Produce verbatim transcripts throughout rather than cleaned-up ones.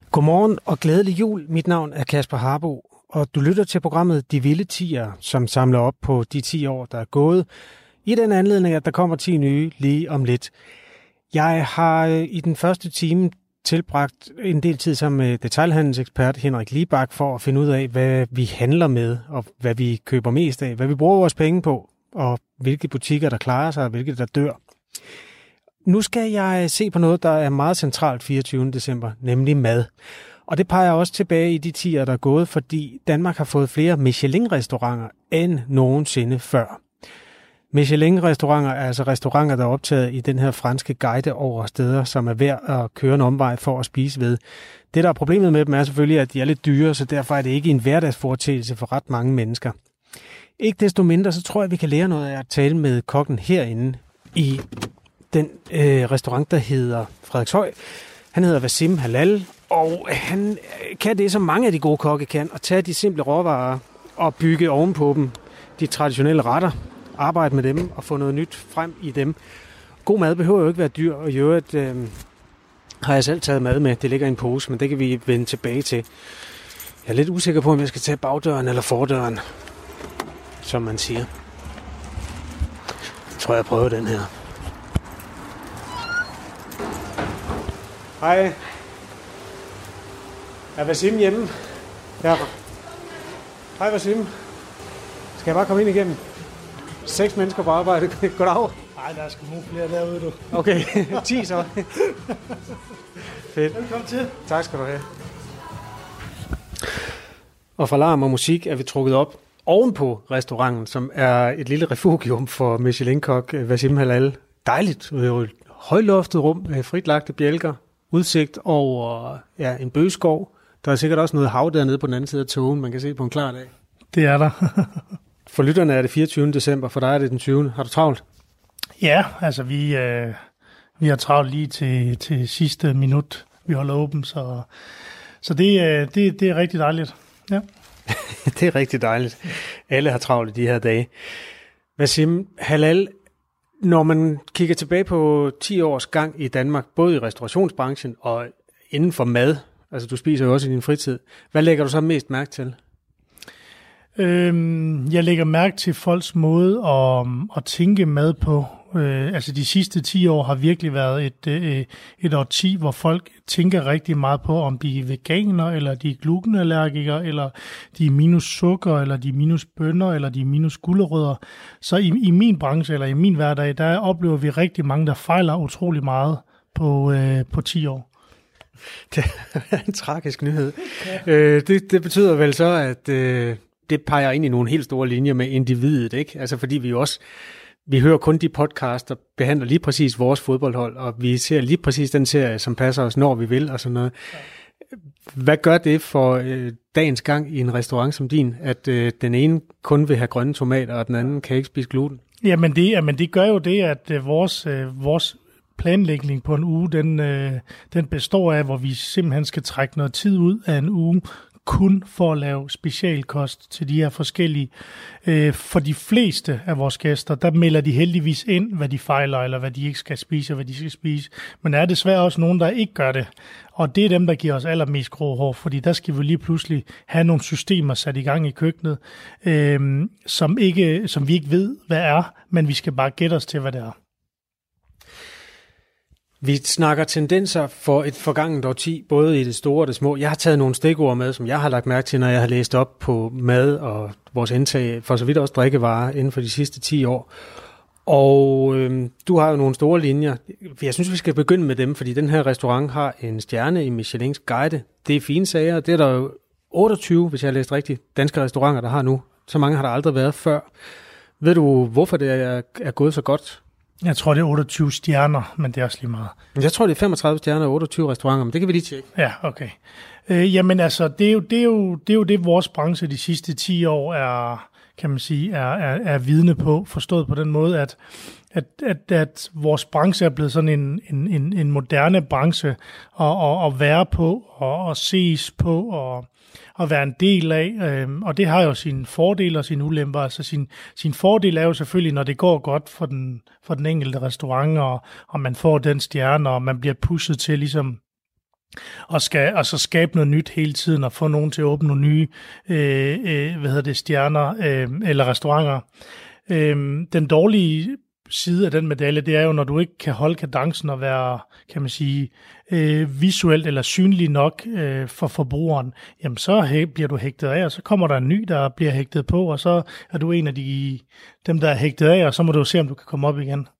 Godmorgen og glædelig jul. Mit navn er Kasper Harbo, og du lytter til programmet De Vilde Tiere, som samler op på de ti år, der er gået. I den anledning, at der kommer ti nye lige om lidt. Jeg har i den første time tilbragt en del tid sammen med detailhandelsekspert Henrik Libak for at finde ud af, hvad vi handler med, og hvad vi køber mest af, hvad vi bruger vores penge på, og hvilke butikker, der klarer sig, og hvilke, der dør. Nu skal jeg se på noget, der er meget centralt fireogtyvende december, nemlig mad. Og det peger også tilbage i de tider, der er gået, fordi Danmark har fået flere Michelin-restauranter end nogensinde før. Michelin-restauranter er altså restauranter, der er optaget i den her franske guide over steder, som er værd at køre en omvej for at spise ved. Det, der er problemet med dem, er selvfølgelig, at de er lidt dyre, så derfor er det ikke en hverdagsforetagelse for ret mange mennesker. Ikke desto mindre, så tror jeg, vi kan lære noget af at tale med kokken herinde i den øh, restaurant, der hedder Frederikshøj. Han hedder Wassim Hallal, og han kan det, som mange af de gode kokke kan, at tage de simple råvarer og bygge ovenpå dem de traditionelle retter, arbejde med dem og få noget nyt frem i dem. God mad behøver jo ikke være dyr, og i øvrigt øh, har jeg selv taget mad med. Det ligger i en pose, men det kan vi vende tilbage til. Jeg er lidt usikker på, om jeg skal tage bagdøren eller fordøren, som man siger. Jeg tror, jeg prøver den her. Hej. Er Wassim hjemme? Ja. Hej Wassim. Skal jeg bare komme ind igennem? Seks mennesker på arbejde. Goddag. Nej, der er sgu nogle flere derude, du. Okay, ti så. Fedt. Velkommen til. Tak skal du have. Og fra larm og musik er vi trukket op ovenpå restauranten, som er et lille refugium for Michelin-kok Wassim Hallal. Dejligt. Højloftet rum med fritlagte bjælker. Udsigt over ja, en bøgeskov. Der er sikkert også noget hav dernede på den anden side af togen, man kan se på en klar dag. Det er der. For lytterne er det fireogtyvende december, for dig er det den tyvende Har du travlt? Ja, altså vi, øh, vi har travlt lige til, til sidste minut, vi holder åben, så, så det, øh, det, det er rigtig dejligt. Ja. Det er rigtig dejligt. Alle har travlt i de her dage. Wassim Hallal, når man kigger tilbage på ti års gang i Danmark, både i restaurationsbranchen og inden for mad, altså du spiser jo også i din fritid, hvad lægger du så mest mærke til? Øhm, jeg lægger mærke til folks måde at, at tænke mad på. Øh, altså de sidste ti år har virkelig været et, øh, et årti, hvor folk tænker rigtig meget på, om de er veganer, eller de er glutenallergikere, eller de er minus sukker, eller de er minus bønner, eller de er minus gulerødder. Så i, i min branche, eller i min hverdag, der oplever vi rigtig mange, der fejler utrolig meget på, øh, på ti år. Det er en tragisk nyhed. Ja. Øh, det, det betyder vel så, at øh, det peger ind i nogle helt store linjer med individet, ikke? Altså fordi vi jo også Vi hører kun de podcasts, der behandler lige præcis vores fodboldhold, og vi ser lige præcis den serie, som passer os, når vi vil, og sådan noget. Hvad gør det for øh, dagens gang i en restaurant som din, at øh, den ene kun vil have grønne tomater, og den anden kan ikke spise gluten? Jamen det, jamen det gør jo det, at øh, vores, øh, vores planlægning på en uge, den, øh, den består af, hvor vi simpelthen skal trække noget tid ud af en uge, kun for at lave specialkost til de her forskellige. Øh, for de fleste af vores gæster, der melder de heldigvis ind, hvad de fejler, eller hvad de ikke skal spise, og hvad de skal spise. Men der er desværre også nogen, der ikke gør det. Og det er dem, der giver os allermest grå hår, fordi der skal vi lige pludselig have nogle systemer sat i gang i køkkenet, øh, som, ikke, som vi ikke ved, hvad er, men vi skal bare gætte os til, hvad det er. Vi snakker tendenser for et forganget årti, både i det store og det små. Jeg har taget nogle stikord med, som jeg har lagt mærke til, når jeg har læst op på mad og vores indtag, for så vidt også drikkevarer inden for de sidste ti år. Og øhm, du har jo nogle store linjer. Jeg synes, vi skal begynde med dem, fordi den her restaurant har en stjerne i Michelins guide. Det er fine sager. Det er der jo otteogtyve, hvis jeg har læst rigtigt, danske restauranter, der har nu. Så mange har der aldrig været før. Ved du, hvorfor det er, er gået så godt? Jeg tror, det er otteogtyve stjerner, men det er også lige meget. Jeg tror, det er femogtredive stjerner og otteogtyve restauranter, men det kan vi lige tjekke. Ja, okay. Øh, jamen altså, det er, jo, det, er jo, det er jo det, vores branche de sidste ti år er, kan man sige, er, er, er vidne på, forstået på den måde, at, at, at, at vores branche er blevet sådan en, en, en, en moderne branche at, at, at være på og at ses på og at være en del af, øh, og det har jo sine fordele og sine ulemper. Altså sin, sin fordel er jo selvfølgelig, når det går godt for den, for den enkelte restaurant, og, og man får den stjerne, og man bliver pushet til ligesom og skal og så skabe noget nyt hele tiden og få nogen til at åbne nogle nye øh, øh, hvad hedder det, stjerner øh, eller restauranter. Øh, den dårlige side af den medalje, det er jo, når du ikke kan holde kadencen og være, kan man sige, øh, visuelt eller synlig nok øh, for forbrugeren, jamen så hæ- bliver du hægtet af, og så kommer der en ny, der bliver hægtet på, og så er du en af de, dem, der er hægtet af, og så må du se, om du kan komme op igen.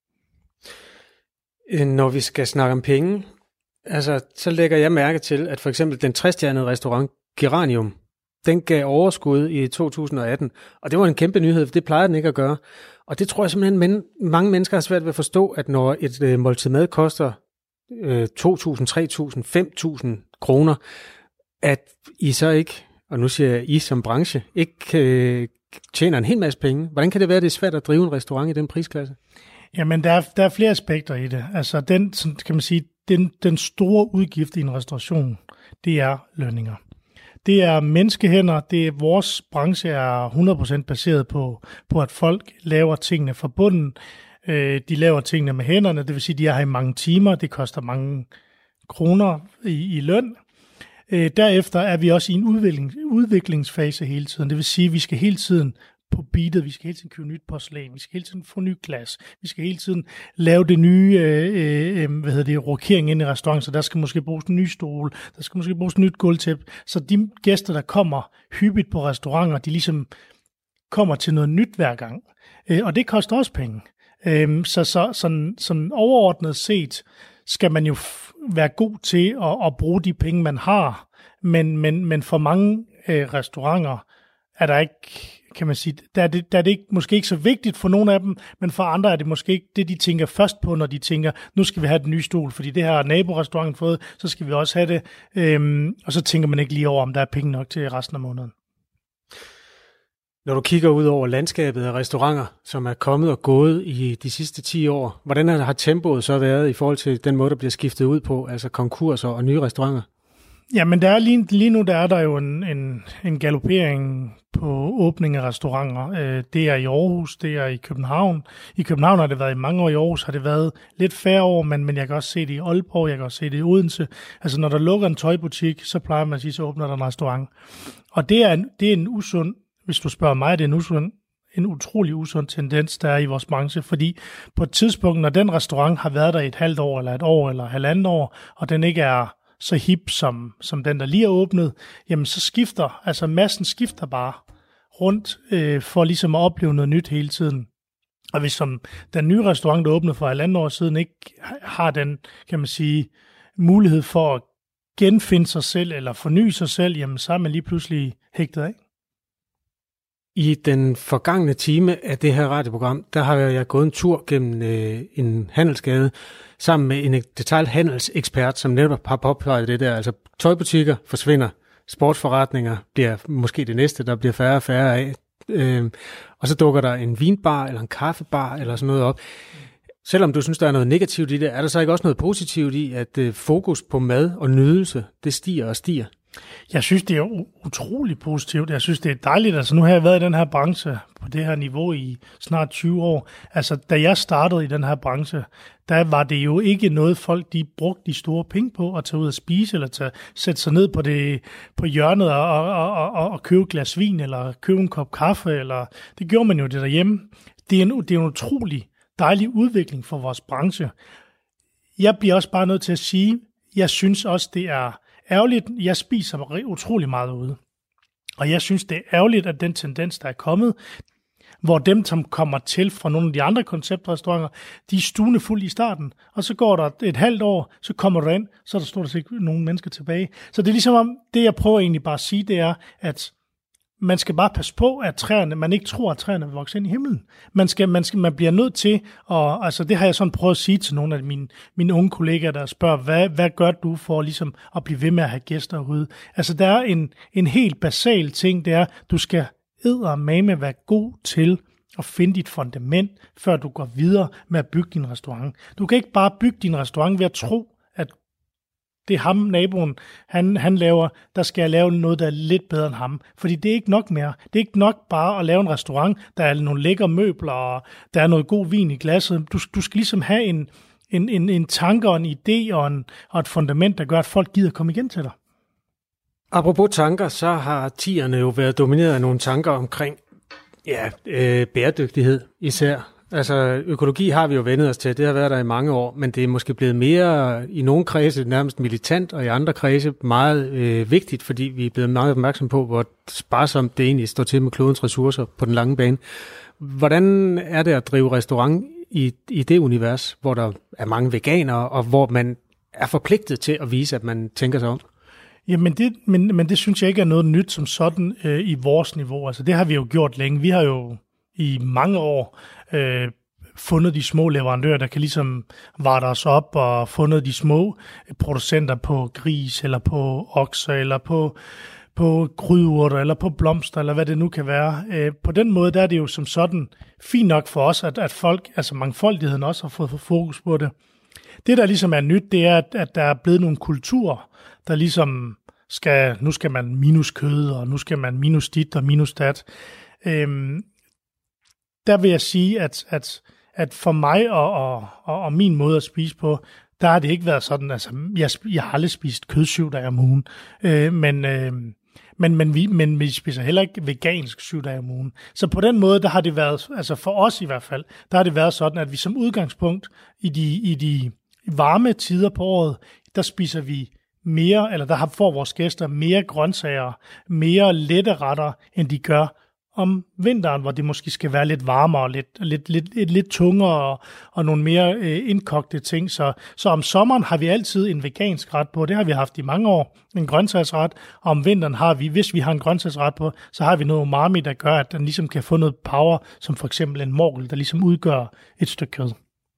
Når vi skal snakke om penge, altså, så lægger jeg mærke til, at for eksempel den tre-stjernede restaurant Geranium, den gav overskud i to tusind og atten, og det var en kæmpe nyhed, for det plejer den ikke at gøre. Og det tror jeg simpelthen, men mange mennesker har svært ved at forstå, at når et øh, måltid mad koster øh, to tusind, tre tusind, fem tusind kroner, at I så ikke, og nu siger jeg I som branche, ikke øh, tjener en hel masse penge. Hvordan kan det være, at det er svært at drive en restaurant i den prisklasse? Jamen, der er, der er flere aspekter i det. Altså, den, kan man sige, den, den store udgift i en restauration, det er lønninger. Det er menneskehænder, det er, vores branche er hundrede procent baseret på, på, at folk laver tingene fra bunden. Øh, de laver tingene med hænderne, det vil sige, de er her i mange timer, det koster mange kroner i, i løn. Øh, derefter er vi også i en udvikling, udviklingsfase hele tiden, det vil sige, at vi skal hele tiden på beatet, vi skal hele tiden købe nyt porcelæn, vi skal hele tiden få ny glas, vi skal hele tiden lave det nye, øh, øh, hvad hedder det, rokering ind i restauranten, så der skal måske bruges en ny stol, der skal måske bruges et nyt gulvtæppe, så de gæster, der kommer hyppigt på restauranter, de ligesom kommer til noget nyt hver gang, øh, og det koster også penge. Øh, så så sådan, sådan overordnet set skal man jo f- være god til at, at bruge de penge, man har, men, men, men for mange øh, restauranter er der ikke, kan man sige, der er, det, der er det ikke, måske ikke så vigtigt for nogle af dem, men for andre er det måske ikke det, de tænker først på, når de tænker, nu skal vi have den nye stol, fordi det her har naborestauranten fået, så skal vi også have det, øhm, og så tænker man ikke lige over, om der er penge nok til resten af måneden. Når du kigger ud over landskabet af restauranter, som er kommet og gået i de sidste ti år, hvordan har tempoet så været i forhold til den måde, der bliver skiftet ud på, altså konkurser og nye restauranter? Ja, men der er lige, lige nu der er der jo en, en, en galopering på åbning af restauranter. Øh, det er i Aarhus, det er i København. I København har det været i mange år, i Aarhus har det været lidt færre år, men, men jeg kan også se det i Aalborg, jeg kan også se det i Odense. Altså når der lukker en tøjbutik, så plejer man at sige, så åbner der en restaurant. Og det er en, det er en usund, hvis du spørger mig, det er en usund, en utrolig usund tendens, der er i vores branche, fordi på et tidspunkt, når den restaurant har været der i et halvt år, eller et år, eller halvandet år, og den ikke er så hip som, som den, der lige er åbnet, jamen så skifter, altså massen skifter bare rundt øh, for ligesom at opleve noget nyt hele tiden. Og hvis som den nye restaurant, der åbnede for halvandet år siden, ikke har den, kan man sige, mulighed for at genfinde sig selv eller forny sig selv, jamen så er man lige pludselig hægtet af. I den forgangne time af det her radioprogram, der har jeg gået en tur gennem øh, en handelsgade sammen med en detailhandelsekspert, som netop har påpeget det der. Altså tøjbutikker forsvinder, sportsforretninger bliver måske det næste, der bliver færre og færre af. Øh, og så dukker der en vinbar eller en kaffebar eller sådan noget op. Selvom du synes, der er noget negativt i det, er der så ikke også noget positivt i, at øh, fokus på mad og nydelse, det stiger og stiger? Jeg synes, det er utrolig positivt. Jeg synes, det er dejligt. Altså, nu har jeg været i den her branche på det her niveau i snart tyve år. Altså, da jeg startede i den her branche, der var det jo ikke noget, folk de brugte de store penge på at tage ud og spise, eller tage, sætte sig ned på, det, på hjørnet og, og, og, og, og købe et glas vin, eller købe en kop kaffe. Eller, det gjorde man jo det derhjemme. Det er en, det er en utrolig dejlig udvikling for vores branche. Jeg bliver også bare nødt til at sige, jeg synes også, det er ærgerligt. Jeg spiser utrolig meget ude. Og jeg synes, det er ærgerligt, at den tendens, der er kommet, hvor dem, som kommer til fra nogle af de andre konceptrestauranter, de er stuende fuld i starten. Og så går der et halvt år, så kommer du ind, så er der stort set ikke nogen mennesker tilbage. Så det er ligesom om, det jeg prøver egentlig bare at sige, det er, at man skal bare passe på, at træerne, man ikke tror, at træerne vil vokse ind i himlen. Man, skal, man, skal, man bliver nødt til, og altså det har jeg sådan prøvet at sige til nogle af mine, mine unge kollegaer, der spørger, hvad, hvad gør du for ligesom at blive ved med at have gæster ude? Altså der er en, en helt basal ting, det er, du skal eddermame være god til at finde dit fundament, før du går videre med at bygge din restaurant. Du kan ikke bare bygge din restaurant ved at tro, at det er ham, naboen, han, han laver, der skal jeg lave noget, der er lidt bedre end ham. Fordi det er ikke nok mere. Det er ikke nok bare at lave en restaurant, der er nogle lækre møbler, og der er noget god vin i glasset. Du, du skal ligesom have en, en, en, en tanke og en idé og, en, og et fundament, der gør, at folk gider komme igen til dig. Apropos tanker, så har tierne jo været domineret af nogle tanker omkring ja, øh, bæredygtighed især. Altså økologi har vi jo vendet os til, det har været der i mange år, men det er måske blevet mere i nogle kredse nærmest militant, og i andre kredse meget øh, vigtigt, fordi vi er blevet meget opmærksom på, hvor sparsomt det egentlig står til med klodens ressourcer på den lange bane. Hvordan er det at drive restaurant i, i det univers, hvor der er mange veganere, og hvor man er forpligtet til at vise, at man tænker sig om? Jamen det, men, men det synes jeg ikke er noget nyt som sådan øh, i vores niveau. Altså det har vi jo gjort længe. Vi har jo i mange år øh, fundet de små leverandører, der kan ligesom varte os op, og fundet de små producenter på gris, eller på okser, eller på, på krydderurter, eller på blomster, eller hvad det nu kan være. Øh, på den måde, der er det jo som sådan fint nok for os, at, at folk, altså mangfoldigheden også har fået fokus på det. Det, der ligesom er nyt, det er, at, at der er blevet nogle kulturer, der ligesom skal, nu skal man minus kød, og nu skal man minus dit og minus dat. Øhm, der vil jeg sige, at, at, at for mig og, og, og min måde at spise på, der har det ikke været sådan, altså jeg, jeg har aldrig spist kød syv dage om ugen, øh, men, øh, men, men, vi, men vi spiser heller ikke vegansk syv dage om ugen. Så på den måde, der har det været, altså for os i hvert fald, der har det været sådan, at vi som udgangspunkt i de, i de varme tider på året, der spiser vi mere, eller der har får vores gæster mere grøntsager, mere lette retter, end de gør om vinteren, hvor det måske skal være lidt varmere, lidt, lidt, lidt, lidt, lidt tungere og, og nogle mere øh, indkogte ting. Så, så om sommeren har vi altid en vegansk ret på, det har vi haft i mange år, en grøntsagsret, og om vinteren har vi, hvis vi har en grøntsagsret på, så har vi noget umami, der gør, at den ligesom kan få noget power, som for eksempel en morgel, der ligesom udgør et stykke kød.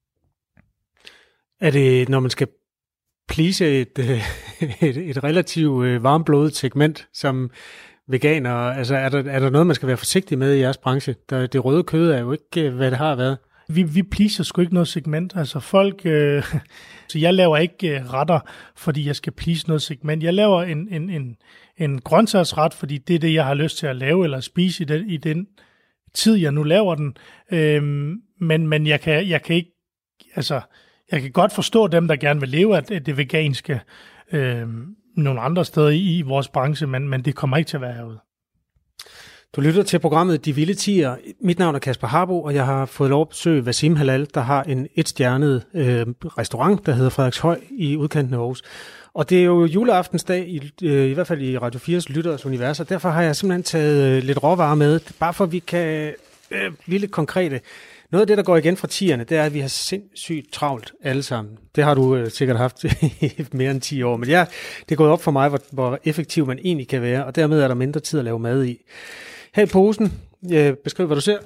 Er det, når man skal please et, et, et relativt varmblodet segment som veganer, altså er der, er der noget, man skal være forsigtig med i jeres branche? Der, det røde kød er jo ikke, hvad det har været. Vi, vi pleaser sgu ikke noget segment. Altså folk, øh, så jeg laver ikke øh, retter, fordi jeg skal please noget segment. Jeg laver en, en, en, en grøntsagsret, fordi det er det, jeg har lyst til at lave eller spise i den, i den tid, jeg nu laver den. Øhm, men men jeg, kan, jeg kan ikke, altså jeg kan godt forstå dem, der gerne vil leve af det veganske øh, nogle andre steder i, i vores branche, men, men det kommer ikke til at være herude. Du lytter til programmet De Vilde Tier. Mit navn er Kasper Harbo, og jeg har fået lov at besøge Wasim Hallal, der har en etstjernet øh, restaurant, der hedder Frederikshøj i udkanten af Aarhus. Og det er jo juleaftensdag, i, øh, i hvert fald i Radio fires Lytteres Univers, og derfor har jeg simpelthen taget øh, lidt råvarer med, bare for at vi kan øh, blive lidt konkrete. Noget af det, der går igen fra tierne, det er, at vi har sindssygt travlt alle sammen. Det har du øh, sikkert haft i mere end ti år, men ja, det er gået op for mig, hvor, hvor effektiv man egentlig kan være, og dermed er der mindre tid at lave mad i. Her i posen, øh, beskriv, hvad du ser.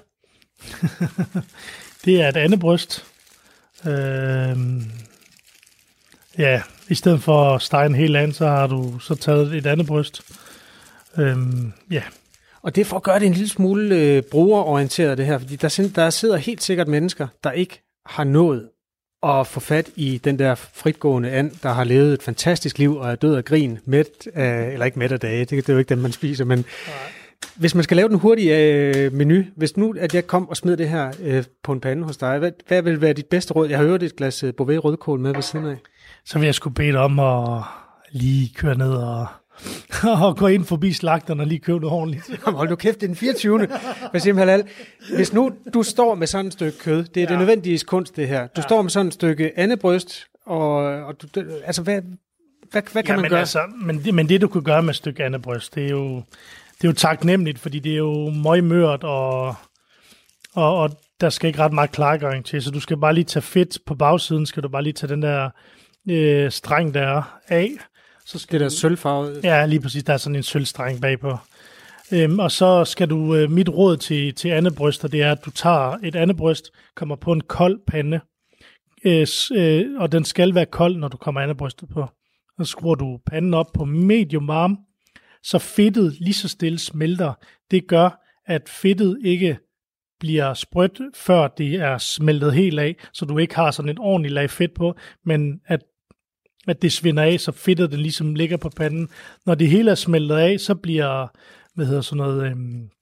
Det er et andebryst. Øh, ja, i stedet for at stege en hel and, så har du så taget et andebryst. Øh, ja. Og det er for at gøre det en lille smule øh, brugerorienteret, det her, fordi der, der sidder helt sikkert mennesker, der ikke har nået at få fat i den der fritgående and, der har levet et fantastisk liv og er død af grin, mæt af, eller ikke mæt af dage, det, det er jo ikke dem, man spiser, men nej. Hvis man skal lave den hurtige øh, menu, hvis nu at jeg kom og smed det her øh, på en pande hos dig, hvad, hvad vil være dit bedste råd? Jeg har hørt et glas øh, Beauvais rødkål med ved siden af. Så vil jeg sgu bede dig om at lige køre ned og og gå ind forbi slagteren og lige købe det ordentligt. Jamen, hold nu kæft, det er den fireogtyvende Wasim Hallal. Hvis nu du står med sådan et stykke kød, det er ja. det nødvendige kunst, det her. Du ja. står med sådan et stykke andebryst, og, og du, altså, hvad, hvad, hvad kan ja, man men gøre? Altså, men, det, men det, du kan gøre med et stykke andebryst, det er jo, det er jo taknemmeligt, fordi det er jo møgmørt, og, og, og der skal ikke ret meget klargøring til, så du skal bare lige tage fedt på bagsiden, skal du bare lige tage den der øh, streng der af. Så skal det der sølvfarvet. Ja, lige præcis. Der er sådan en sølvstreng bagpå. Øhm, og så skal du, øh, mit råd til, til andebryster, det er, at du tager et andebryst, kommer på en kold pande, øh, øh, og den skal være kold, når du kommer andebrystet på. Så skruer du panden op på medium varme, så fedtet lige så stille smelter. Det gør, at fedtet ikke bliver sprødt, før det er smeltet helt af, så du ikke har sådan et ordentligt lag fedt på, men at at det svinder af, så fedtet den ligesom ligger på panden. Når det hele er smeltet af, så bliver, hvad hedder sådan noget, øhm,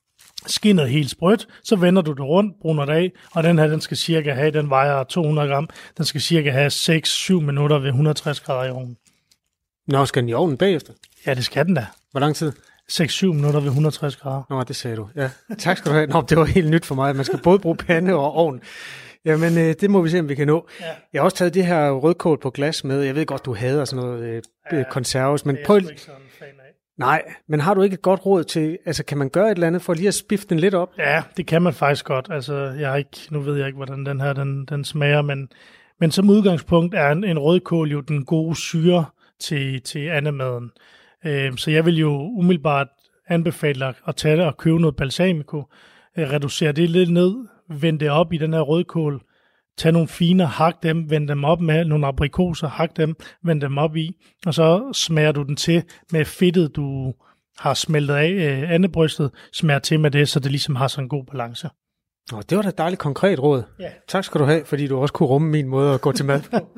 skinnet helt sprødt, så vender du det rundt, bruner det af, og den her, den skal cirka have, den vejer to hundrede gram, den skal cirka have seks til syv minutter ved et hundrede og tres grader i ovnen. Nå, skal den i ovnen bagefter? Ja, det skal den da. Hvor lang tid? seks til syv minutter ved et hundrede og tres grader. Nå, det sagde du. Ja. Tak skal du have. Nå, det var helt nyt for mig. Man skal både bruge pande og ovn. Jamen, øh, det må vi se, om vi kan nå. Ja. Jeg har også taget det her rødkål på glas med. Jeg ved godt, du hader sådan noget øh, ja, konserves, men prøv... Nej, men har du ikke et godt råd til, altså kan man gøre et eller andet for lige at spifte den lidt op? Ja, det kan man faktisk godt. Altså, jeg har ikke, nu ved jeg ikke, hvordan den her den, den smager, men, men som udgangspunkt er en, en rødkål jo den gode syre til, til andemaden. Øh, så jeg vil jo umiddelbart anbefale at tage det og købe noget balsamico, øh, reducere det lidt ned, vende det op i den her rødkål, tag nogle fine, hak dem, vend dem op med nogle aprikoser, hak dem, vend dem op i, og så smager du den til med fedtet, du har smeltet af øh, andebrystet, smager til med det, så det ligesom har sådan en god balance. Nå, det var da et dejligt konkret råd. Ja. Tak skal du have, fordi du også kunne rumme min måde at gå til mad på.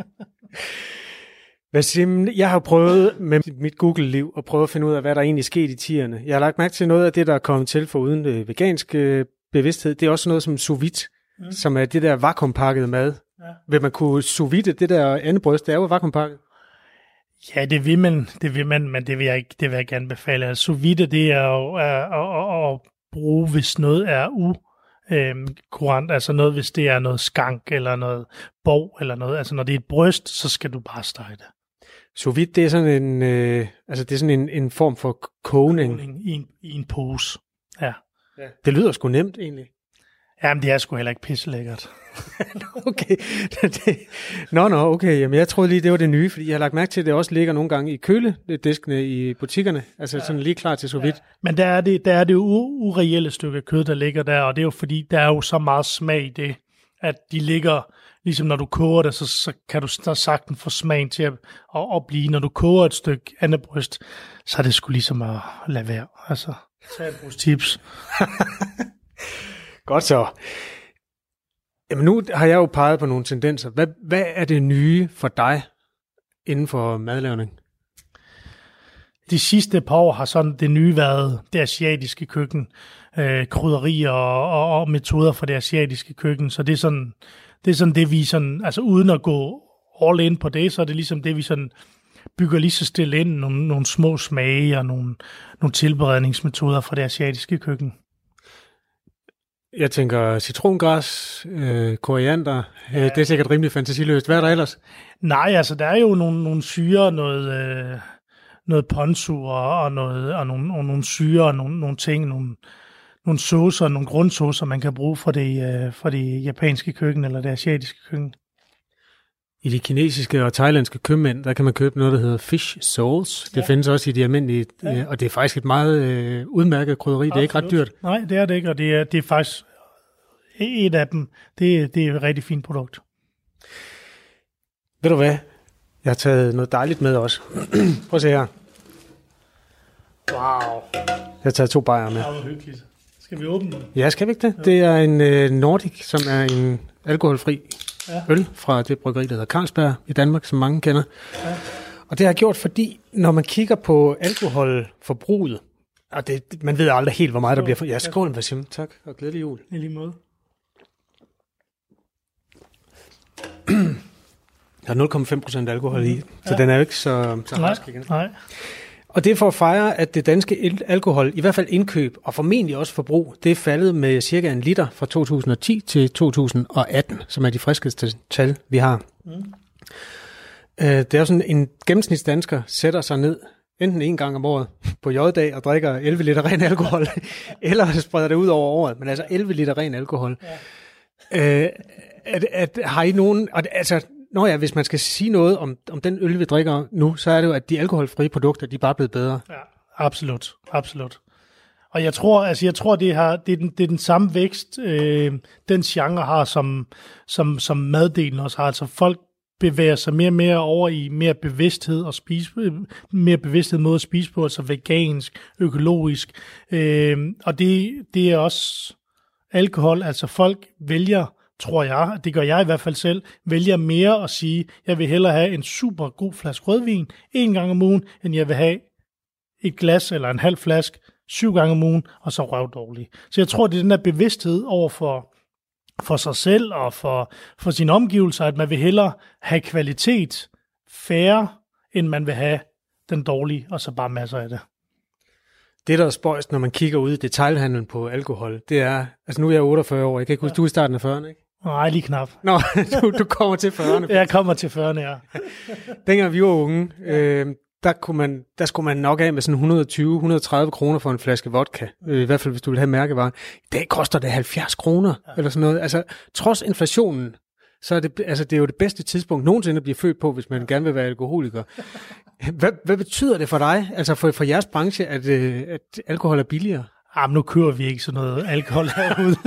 Vasim, jeg har prøvet med mit Google-liv at prøve at finde ud af, hvad der egentlig skete i tierne. Jeg har lagt mærke til noget af det, der er kommet til for uden det veganske bevidsthed. Det er også noget som sous vide, mm. som er det der vakuumpakkede mad. Ja. Vil man kunne sous vide det der andebryst? Det er jo vakuumpakket. Ja, det vil man, det vil man, men det vil jeg ikke, det vil jeg ikke anbefale. Altså, sous vide, det er jo at, at, at bruge, hvis noget er u Øhm, kurant, altså noget, hvis det er noget skank eller noget bov eller noget, altså når det er et bryst, så skal du bare stege det. Sous vide, det er sådan en, øh, altså det er sådan en, en form for kogning. kogning i, en, i en pose, ja. ja. Det lyder sgu nemt egentlig. Jamen, det er sgu heller ikke pisselækkert. okay. Nå, nå, okay. Jamen, jeg troede lige, det var det nye, fordi jeg har lagt mærke til, at det også ligger nogle gange i kølediskene i butikkerne, altså ja. Sådan lige klar til sous vide. Ja. Men der er det, der er det jo ureelle stykke kød, der ligger der, og det er jo fordi, der er jo så meget smag i det, at de ligger, ligesom når du koger det, så, så kan du så sagtens få smagen til at, at, at blive. Når du koger et stykke andebryst, så er det sgu ligesom at lade være. Altså, tag et brus tips. Godt så. Jamen nu har jeg jo peget på nogle tendenser. Hvad, hvad er det nye for dig inden for madlavning? De sidste par år har sådan det nye været det asiatiske køkken, øh, krydderier og, og, og metoder for det asiatiske køkken. Så det er sådan det, er sådan det vi sådan, altså uden at gå all in på det, så er det ligesom det, vi sådan bygger lige så stille ind, nogle, nogle små smage og nogle, nogle tilberedningsmetoder for det asiatiske køkken. Jeg tænker citrongræs, øh, koriander, ja. øh, det er sikkert rimelig fantasiløst. Hvad er der ellers? Nej, altså der er jo nogle, nogle syre, noget, øh, noget ponzu og, og, noget, og, nogle, og nogle syre og nogle, nogle ting, nogle, nogle saucer, nogle grundsaucer, man kan bruge for det, øh, for det japanske køkken eller det asiatiske køkken. I de kinesiske og thailandske købmænd, der kan man købe noget, der hedder fish sauce. Det ja. findes også i de almindelige, ja. øh, og det er faktisk et meget øh, udmærket krydderi. Absolut. Det er ikke ret dyrt. Nej, det er det ikke, og det er, det er faktisk et af dem. Det, det er et rigtig fint produkt. Ved du hvad? Jeg har taget noget dejligt med også. Prøv at se her. Wow. Jeg har taget to bajer med. Det var hyggeligt. Skal vi åbne den? Ja, skal vi ikke det? Ja. Det er en øh, Nordic, som er en alkoholfri ja. øl fra det bryggeri, der hedder Carlsberg i Danmark, som mange kender. Ja. Og det har jeg gjort, fordi når man kigger på alkoholforbruget, og det, man ved aldrig helt, hvor meget der bliver for... Ja, skål, Vasim. Tak, og glædelig jul. I lige måde. Der er nul komma fem procent alkohol i, så ja. den er jo ikke så, så rask igen. Nej. Og det er for at fejre, at det danske alkohol, i hvert fald indkøb, og formentlig også forbrug, det er faldet med cirka en liter fra to tusind og ti til to tusind og atten, som er de friskeste tal, vi har. Mm. Det er jo sådan, en gennemsnitsdansker sætter sig ned, enten en gang om året på J-dag og drikker elleve liter ren alkohol, eller spreder det ud over året, men altså elleve liter ren alkohol. Ja. Øh, at, at, har I nogen... Og det, altså, Nå ja, hvis man skal sige noget om, om den øl, vi drikker nu, så er det jo, at de alkoholfrie produkter, de er bare blevet bedre. Ja, absolut. Absolut. Og jeg tror, altså jeg tror, det, har, det, er, den, det er den samme vækst, øh, den genre har, som, som, som maddelen også har. Altså folk bevæger sig mere og mere over i mere bevidsthed og spise, mere bevidsthed måde at spise på, altså vegansk, økologisk. Øh, og det, det er også alkohol, altså folk vælger, tror jeg, det gør jeg i hvert fald selv, vælger mere at sige, jeg vil hellere have en super god flaske rødvin en gang om ugen, end jeg vil have et glas eller en halv flaske syv gange om ugen, og så røvdårlig. Så jeg tror, det er den der bevidsthed over for, for sig selv og for, for sine omgivelser, at man vil hellere have kvalitet færre, end man vil have den dårlige, og så bare masser af det. Det, der er spøjst, når man kigger ud i detailhandlen på alkohol, det er, altså nu er jeg otteogfyrre år, jeg kan ikke huske, ja. Du er i starten af fyrrerne, ikke? Nej, lige knap. Nå, du, du kommer til fyrrerne. Jeg kommer til fyrrerne, ja. Dengang vi var unge, øh, der, kunne man, der skulle man nok af med sådan et hundrede og tyve til et hundrede og tredive kroner for en flaske vodka. Øh, I hvert fald, hvis du vil have mærkevarer. I dag koster det halvfjerds kroner, ja. Eller sådan noget. Altså, trods inflationen, så er det, altså, det er jo det bedste tidspunkt nogensinde at blive født på, hvis man ja. Gerne vil være alkoholiker. Hvad, hvad betyder det for dig, altså for, for jeres branche, at, at alkohol er billigere? Jamen, nu kører vi ikke sådan noget alkohol herude.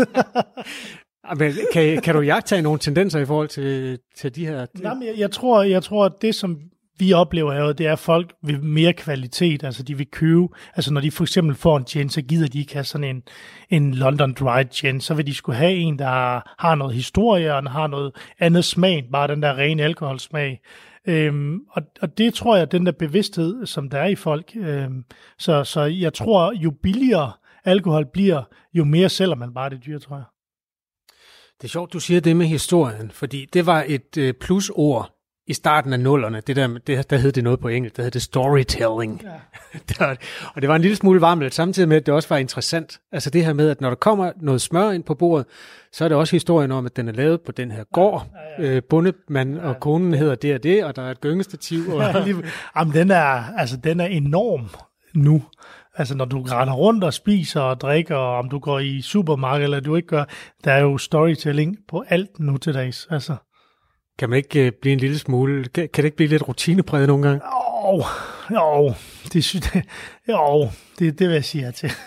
Men kan, kan du jagtage nogle tendenser i forhold til, til de her? Jamen, jeg, jeg, tror, jeg tror, at det, som vi oplever her, det er, at folk vil mere kvalitet. Altså, de vil købe. Altså, når de for eksempel får en gin, så gider de ikke have sådan en, en London Dry gin. Så vil de skulle have en, der har noget historie, og har noget andet smag, bare den der rene alkoholsmag. Øhm, og, og det tror jeg, den der bevidsthed, som der er i folk. Øhm, så, så jeg tror, jo billigere alkohol bliver, jo mere sælger man bare det dyr, tror jeg. Det er sjovt, du siger det med historien, fordi det var et øh, plusord i starten af nullerne. Det der, det, der hed det noget på engelsk, der hed det storytelling. Ja. der, og det var en lille smule varmt, samtidig med, at det også var interessant. Altså det her med, at når der kommer noget smør ind på bordet, så er det også historien om, at den er lavet på den her gård. Ja, ja, ja. Øh, bondemand og konen hedder det og det, og der er et gyngestativ. Og ja. Jamen, den er, altså, den er enorm nu. Altså, når du render rundt og spiser og drikker, og om du går i supermarked, eller du ikke gør, der er jo storytelling på alt nu til dags. Altså. Kan man ikke uh, blive en lille smule, kan, kan det ikke blive lidt rutinepræget nogle gange? Jo, jo, det, det, jo, det, det vil jeg sige her til.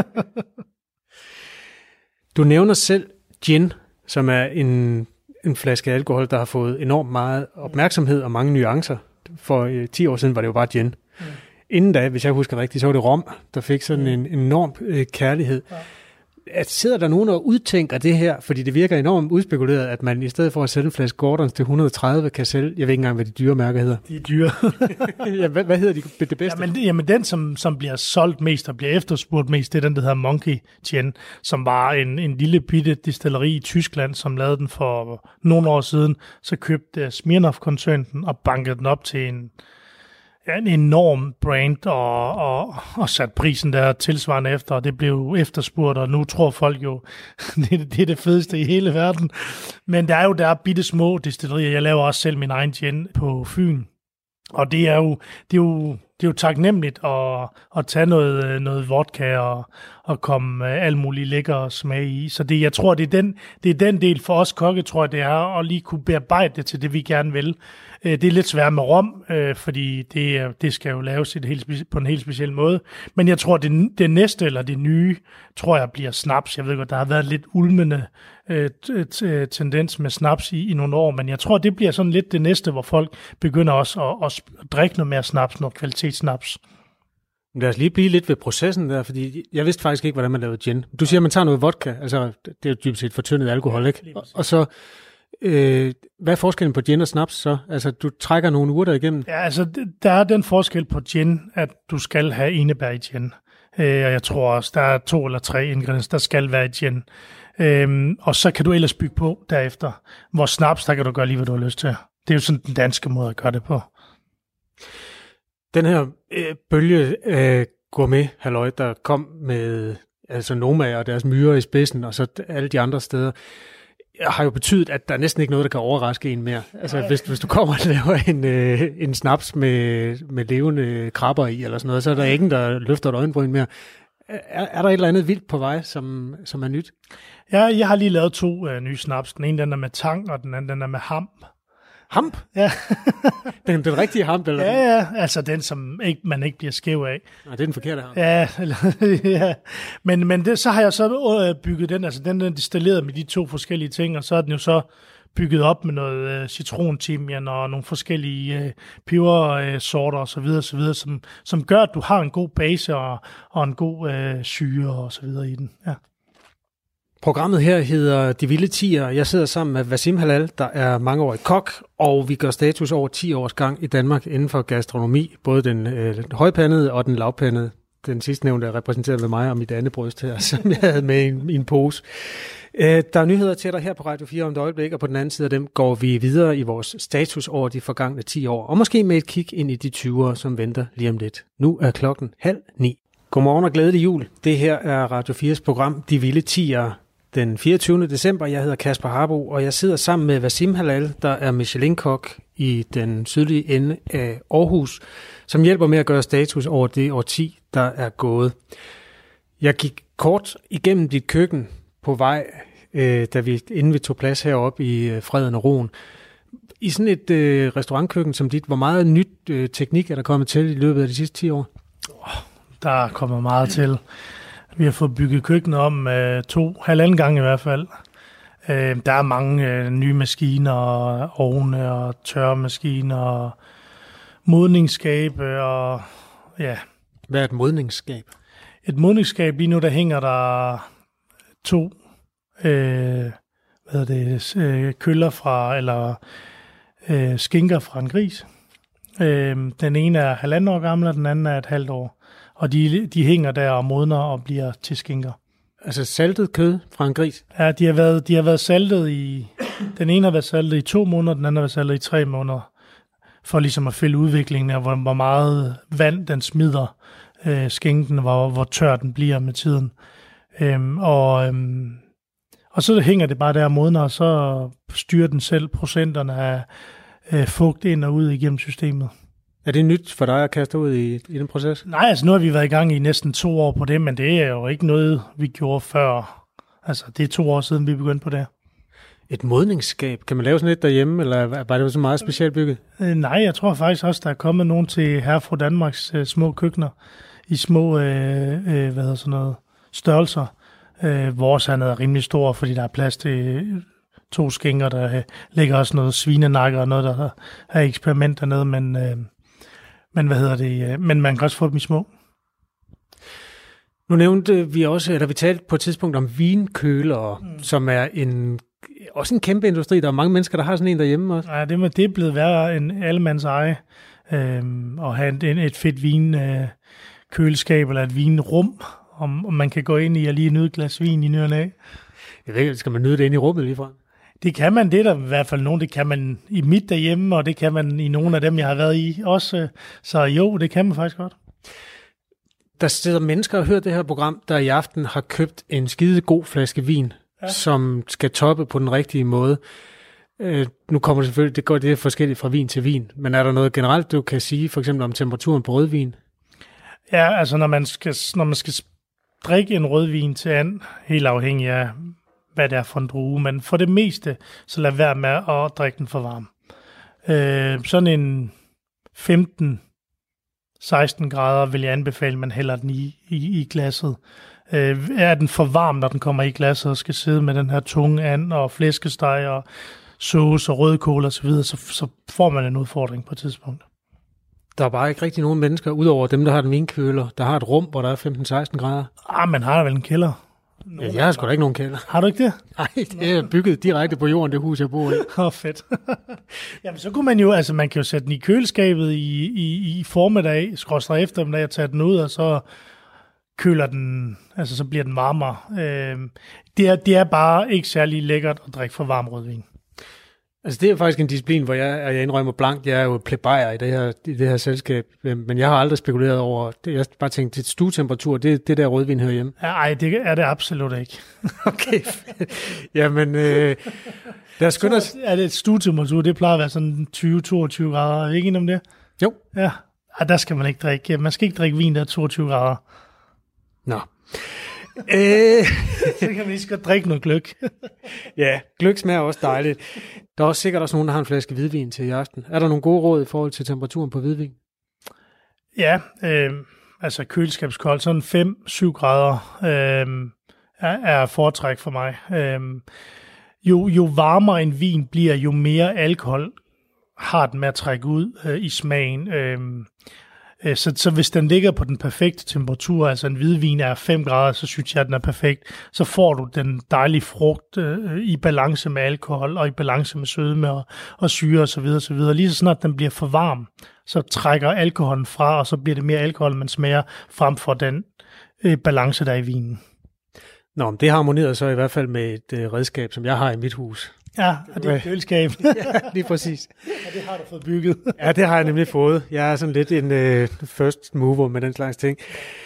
Du nævner selv gin, som er en, en flaske alkohol, der har fået enormt meget opmærksomhed og mange nuancer. For uh, ti år siden var det jo bare gin. Mm. Inden da, hvis jeg husker rigtigt, så var det rom, der fik sådan en enorm øh, kærlighed. Ja. At sidder der nogen og udtænker det her, fordi det virker enormt udspekuleret, at man i stedet for at sælge en flaske Gordons til et hundrede og tredive, kan sælge, jeg ved ikke engang, hvad de dyre mærker hedder. De er dyre. ja, hvad, hvad hedder de, det bedste? Jamen, jamen den, som, som bliver solgt mest og bliver efterspurgt mest, det er den, der hedder Monkey Gin, som var en, en lille bitte distilleri i Tyskland, som lavede den for nogle år siden. Så købte Smirnoff-koncernen den og bankede den op til en en enorm brand, og, og, og sat prisen der tilsvarende efter, og det blev efterspurgt, og nu tror folk jo, det, det er det fedeste i hele verden. Men der er jo der er bitte små destillerier. Jeg laver også selv min egen gin på Fyn, og det er jo, det er jo, det er jo taknemmeligt at, at tage noget, noget vodka og, og komme alt muligt lækker smag i. Så det, jeg tror, det er, den, det er den del for os kokke, tror jeg, det er at lige kunne bearbejde det til det, vi gerne vil. Det er lidt svært med rom, fordi det, det skal jo laves et helt, på en helt speciel måde. Men jeg tror, det, det næste eller det nye, tror jeg, bliver snaps. Jeg ved godt, der har været lidt ulmende øh, t- tendens med snaps i, i nogle år, men jeg tror, det bliver sådan lidt det næste, hvor folk begynder også at, at drikke noget mere snaps, noget kvalitetssnaps. Lad os lige blive lidt ved processen der, fordi jeg vidste faktisk ikke, hvordan man lavede gin. Du siger, at man tager noget vodka, altså det er jo dybest set fortyndet alkohol, ikke? Og, og så, øh, hvad er forskellen på gin og snaps så? Altså, du trækker nogle urter igennem? Ja, altså, der er den forskel på gin, at du skal have enebær i gin. Øh, og jeg tror også, der er to eller tre ingredienser, der skal være i gin. Øh, og så kan du ellers bygge på derefter. Hvor snaps, der kan du gøre lige, hvad du har lyst til. Det er jo sådan den danske måde at gøre det på. Den her øh, bølge af gourmet-halløj, der kom med altså Noma og deres myrer i spidsen, og så alle de andre steder, har jo betydet, at der er næsten ikke noget, der kan overraske en mere. Altså, hvis, hvis du kommer og laver en, øh, en snaps med, med levende krabber i, eller sådan noget, så er der ingen, der løfter et øjenbryn mere. Er, er der et eller andet vildt på vej, som, som er nyt? Ja, jeg har lige lavet to øh, nye snaps. Den ene, den er med tang, og den anden, den er med ham. Hamp? Ja. den, den rigtige hamp, eller? Ja, ja, altså den, som ikke, man ikke bliver skæv af. Nej, det er den forkerte hamp. Ja, ja. Men, men det, så har jeg så bygget den, altså den er distilleret med de to forskellige ting, og så er den jo så bygget op med noget uh, citron-timian og nogle forskellige uh, pebersorter uh, og så videre, så videre, som, som gør, at du har en god base og, og en god uh, syre og så videre i den, ja. Programmet her hedder De Vilde Tier. Jeg sidder sammen med Wasim Hallal, der er mangeårig kok, og vi gør status over ti års gang i Danmark inden for gastronomi, både den øh, højpandede og den lavpandede. Den sidste nævnte er repræsenteret ved mig og mit andet bryst her, som jeg havde med i en, i en pose. Øh, der er nyheder til dig her på Radio fire om et øjeblik, og på den anden side af dem går vi videre i vores status over de forgangne ti år, og måske med et kig ind i de tyvere, som venter lige om lidt. Nu er klokken halv ni. Godmorgen og glædelig jul. Det her er Radio fires program De Vilde Tiere. Den fireogtyvende december. Jeg hedder Kasper Harbo, og jeg sidder sammen med Wasim Hallal, der er Michelin-kok i den sydlige ende af Aarhus, som hjælper med at gøre status over det årti, der er gået. Jeg gik kort igennem dit køkken på vej, øh, da vi, inden vi tog plads heroppe i øh, Freden og Roen. I sådan et øh, restaurantkøkken som dit, hvor meget nyt øh, teknik er der kommet til i løbet af de sidste ti år? Der er kommet meget til. Vi har fået bygget køkkenet om øh, to, halvanden gange i hvert fald. Øh, der er mange øh, nye maskiner, ovne og tørremaskiner, og modningsskabe og ja. Hvad er et modningsskab? Et modningsskab, lige nu der hænger der to øh, hvad er det, øh, køller fra, eller øh, skinker fra en gris. Øh, den ene er halvanden år gammel, og den anden er et halvt år. Og de, de hænger der og modner og bliver til skinker. Altså saltet kød fra en gris? Ja, de har været, de har været saltet i... Den ene har været saltet i to måneder, den anden har været saltet i tre måneder. For ligesom at følge udviklingen af, hvor, hvor meget vand den smider øh, skinken, hvor, hvor tør den bliver med tiden. Øhm, og, øhm, og så hænger det bare der og modner, og så styrer den selv procenterne af øh, fugt ind og ud igennem systemet. Er det nyt for dig at kaste ud i, i den proces? Nej, altså nu har vi været i gang i næsten to år på det, men det er jo ikke noget, vi gjorde før. Altså det er to år siden, vi begyndte på det. Et modningsskab, kan man lave sådan et derhjemme, eller var det så meget specielt bygget? Øh, nej, jeg tror faktisk også, der er kommet nogen til Herre fra Danmarks øh, små køkkener, i små øh, øh, hvad hedder sådan noget, størrelser. Øh, vores han er rimelig stor, fordi der er plads til to skinker, der øh, ligger også noget svinenakker og noget, der er eksperiment dernede, men... Øh, Men hvad hedder det? Men man kan også få dem i små. Nu nævnte vi også, eller vi talte på et tidspunkt om vinkølere, mm. som er en også en kæmpe industri. Der er mange mennesker, der har sådan en derhjemme også. Ja, det, det er blevet værre end allemands eje. Øhm, at have et, et fedt vinkøleskab øh, eller et vinrum, om, om man kan gå ind i og lige nyde et glas vin i ny og næ. Jeg ved ikke, skal man nyde det inde i rummet lige fra? Det kan man, det er der i hvert fald nogen, det kan man i mit derhjemme, og det kan man i nogle af dem, jeg har været i også. Så jo, det kan man faktisk godt. Der sidder mennesker og hører det her program, der i aften har købt en skide god flaske vin, ja. Som skal toppe på den rigtige måde. Øh, nu kommer det selvfølgelig, det går det forskelligt fra vin til vin, men er der noget generelt, du kan sige, for eksempel om temperaturen på rødvin? Ja, altså når man skal, når man skal drikke en rødvin til and, helt afhængig af hvad det er for en drue, men for det meste, så lad være med at drikke den for varm. Øh, sådan en femten seksten grader vil jeg anbefale, man hælder den i, i, i glasset. Øh, er den for varm, når den kommer i glasset og skal sidde med den her tunge and og flæskesteg og sauce og rødkål og så videre, så, så får man en udfordring på et tidspunkt. Der er bare ikke rigtig nogen mennesker, udover dem, der har den vinkøler, der har et rum, hvor der er femten seksten grader. Ah, man har vel en kælder. Ja, jeg har sgu da ikke nogen kælder. Har du ikke det? Nej, det er bygget direkte på jorden, det hus, jeg bor i. Åh, oh, fedt. Jamen, så kunne man jo, altså man kan jo sætte den i køleskabet i, i, i formiddag, skråstrej eftermiddag og tage den ud, og så køler den, altså så bliver den varmere. Øh, det, er, det er bare ikke særlig lækkert at drikke for varm rødvin. Altså det er faktisk en disciplin, hvor jeg, jeg indrømmer blankt, jeg er jo plebejer i det her, i det her selskab, men jeg har aldrig spekuleret over det. Jeg har bare tænkt, til stuetemperatur, det, det der rødvin hører hjemme. Nej, det er det absolut ikke. Okay, jamen, øh, der skynder os. Er det et stuetemperatur, det plejer at være sådan tyve til toogtyve grader, er I ikke enig om det? Jo. Ja, Ej, der skal man ikke drikke, man skal ikke drikke vin, der er toogtyve grader. Nå. Øh. Så kan man lige skal drikke noget gløgg. Ja, gløgg smager også dejligt. Der er også sikkert også nogen, der har en flaske hvidvin til i aften. Er der nogle gode råd i forhold til temperaturen på hvidvin? Ja, øh, altså køleskabskold, sådan fem til syv grader øh, er, er foretræk for mig. Øh, jo, jo varmere en vin bliver, jo mere alkohol har den med at trække ud øh, i smagen. Øh, Så, så hvis den ligger på den perfekte temperatur, altså en hvidvin er fem grader, så synes jeg, at den er perfekt. Så får du den dejlige frugt øh, i balance med alkohol, og i balance med sødme og, og syre osv. osv. Lige så snart den bliver for varm, så trækker alkoholen fra, og så bliver det mere alkohol, man smager, frem for den øh, balance, der er i vinen. Nå, men det harmonerer så i hvert fald med et øh, redskab, som jeg har i mit hus. Ja, og det er et køleskab. Ja, lige præcis. Ja, det har du fået bygget. Ja, det har jeg nemlig fået. Jeg er sådan lidt en øh, first mover med den slags ting.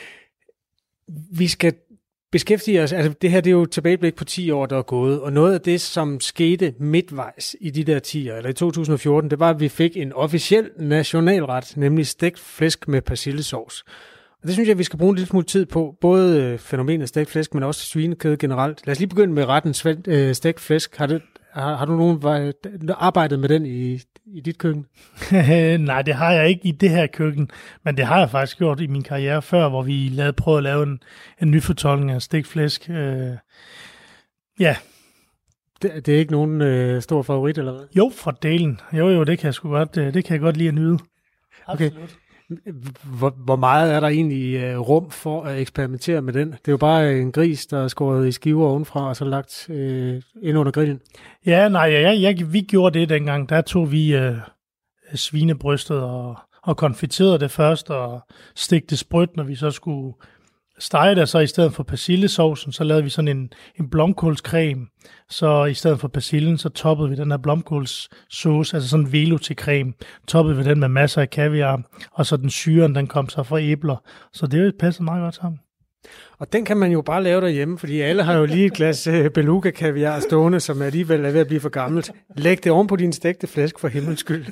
Vi skal beskæftige os, altså det her det er jo et tilbageblik på ti år, der er gået, og noget af det, som skete midtvejs i de der ti'er, eller i to tusind og fjorten, det var, at vi fik en officiel nationalret, nemlig stegt flæsk med persillesovs. Og det synes jeg, vi skal bruge en lille smule tid på, både fænomenet stegt flæsk, men også svinekød generelt. Lad os lige begynde med retten stegt flæsk. Har, det, har, har du nogen arbejdet med den i, i dit køkken? Nej, det har jeg ikke i det her køkken, men det har jeg faktisk gjort i min karriere før, hvor vi lavede, prøvede at lave en, en ny fortolkning af stegt flæsk. Øh, ja. Det, det er ikke nogen øh, stor favorit, eller hvad? Jo, for delen. Jo, jo, det kan jeg sgu godt, det kan jeg godt lide at nyde. Okay. Absolut. Hvor, hvor meget er der egentlig uh, rum for at eksperimentere med den? Det er jo bare en gris, der er skåret i skiver ovenfra, og så lagt uh, ind under grillen. Ja, nej, ja, ja, vi gjorde det dengang. Der tog vi uh, svinebrystet og, og konfiterede det først, og stegte sprødt, når vi så skulle stege det. Så i stedet for persillesovsen, så lavede vi sådan en, en blomkålscreme. Så i stedet for persillen, så toppede vi den her blomkålssauce, altså sådan en velo til creme. Toppede vi den med masser af kaviar, og så den syren, den kom så fra æbler. Så det passer meget godt sammen. Og den kan man jo bare lave derhjemme, fordi alle har jo lige et glas beluga-kaviar stående, som alligevel er ved at blive for gammelt. Læg det oven på din stegte flæsk for himmels skyld.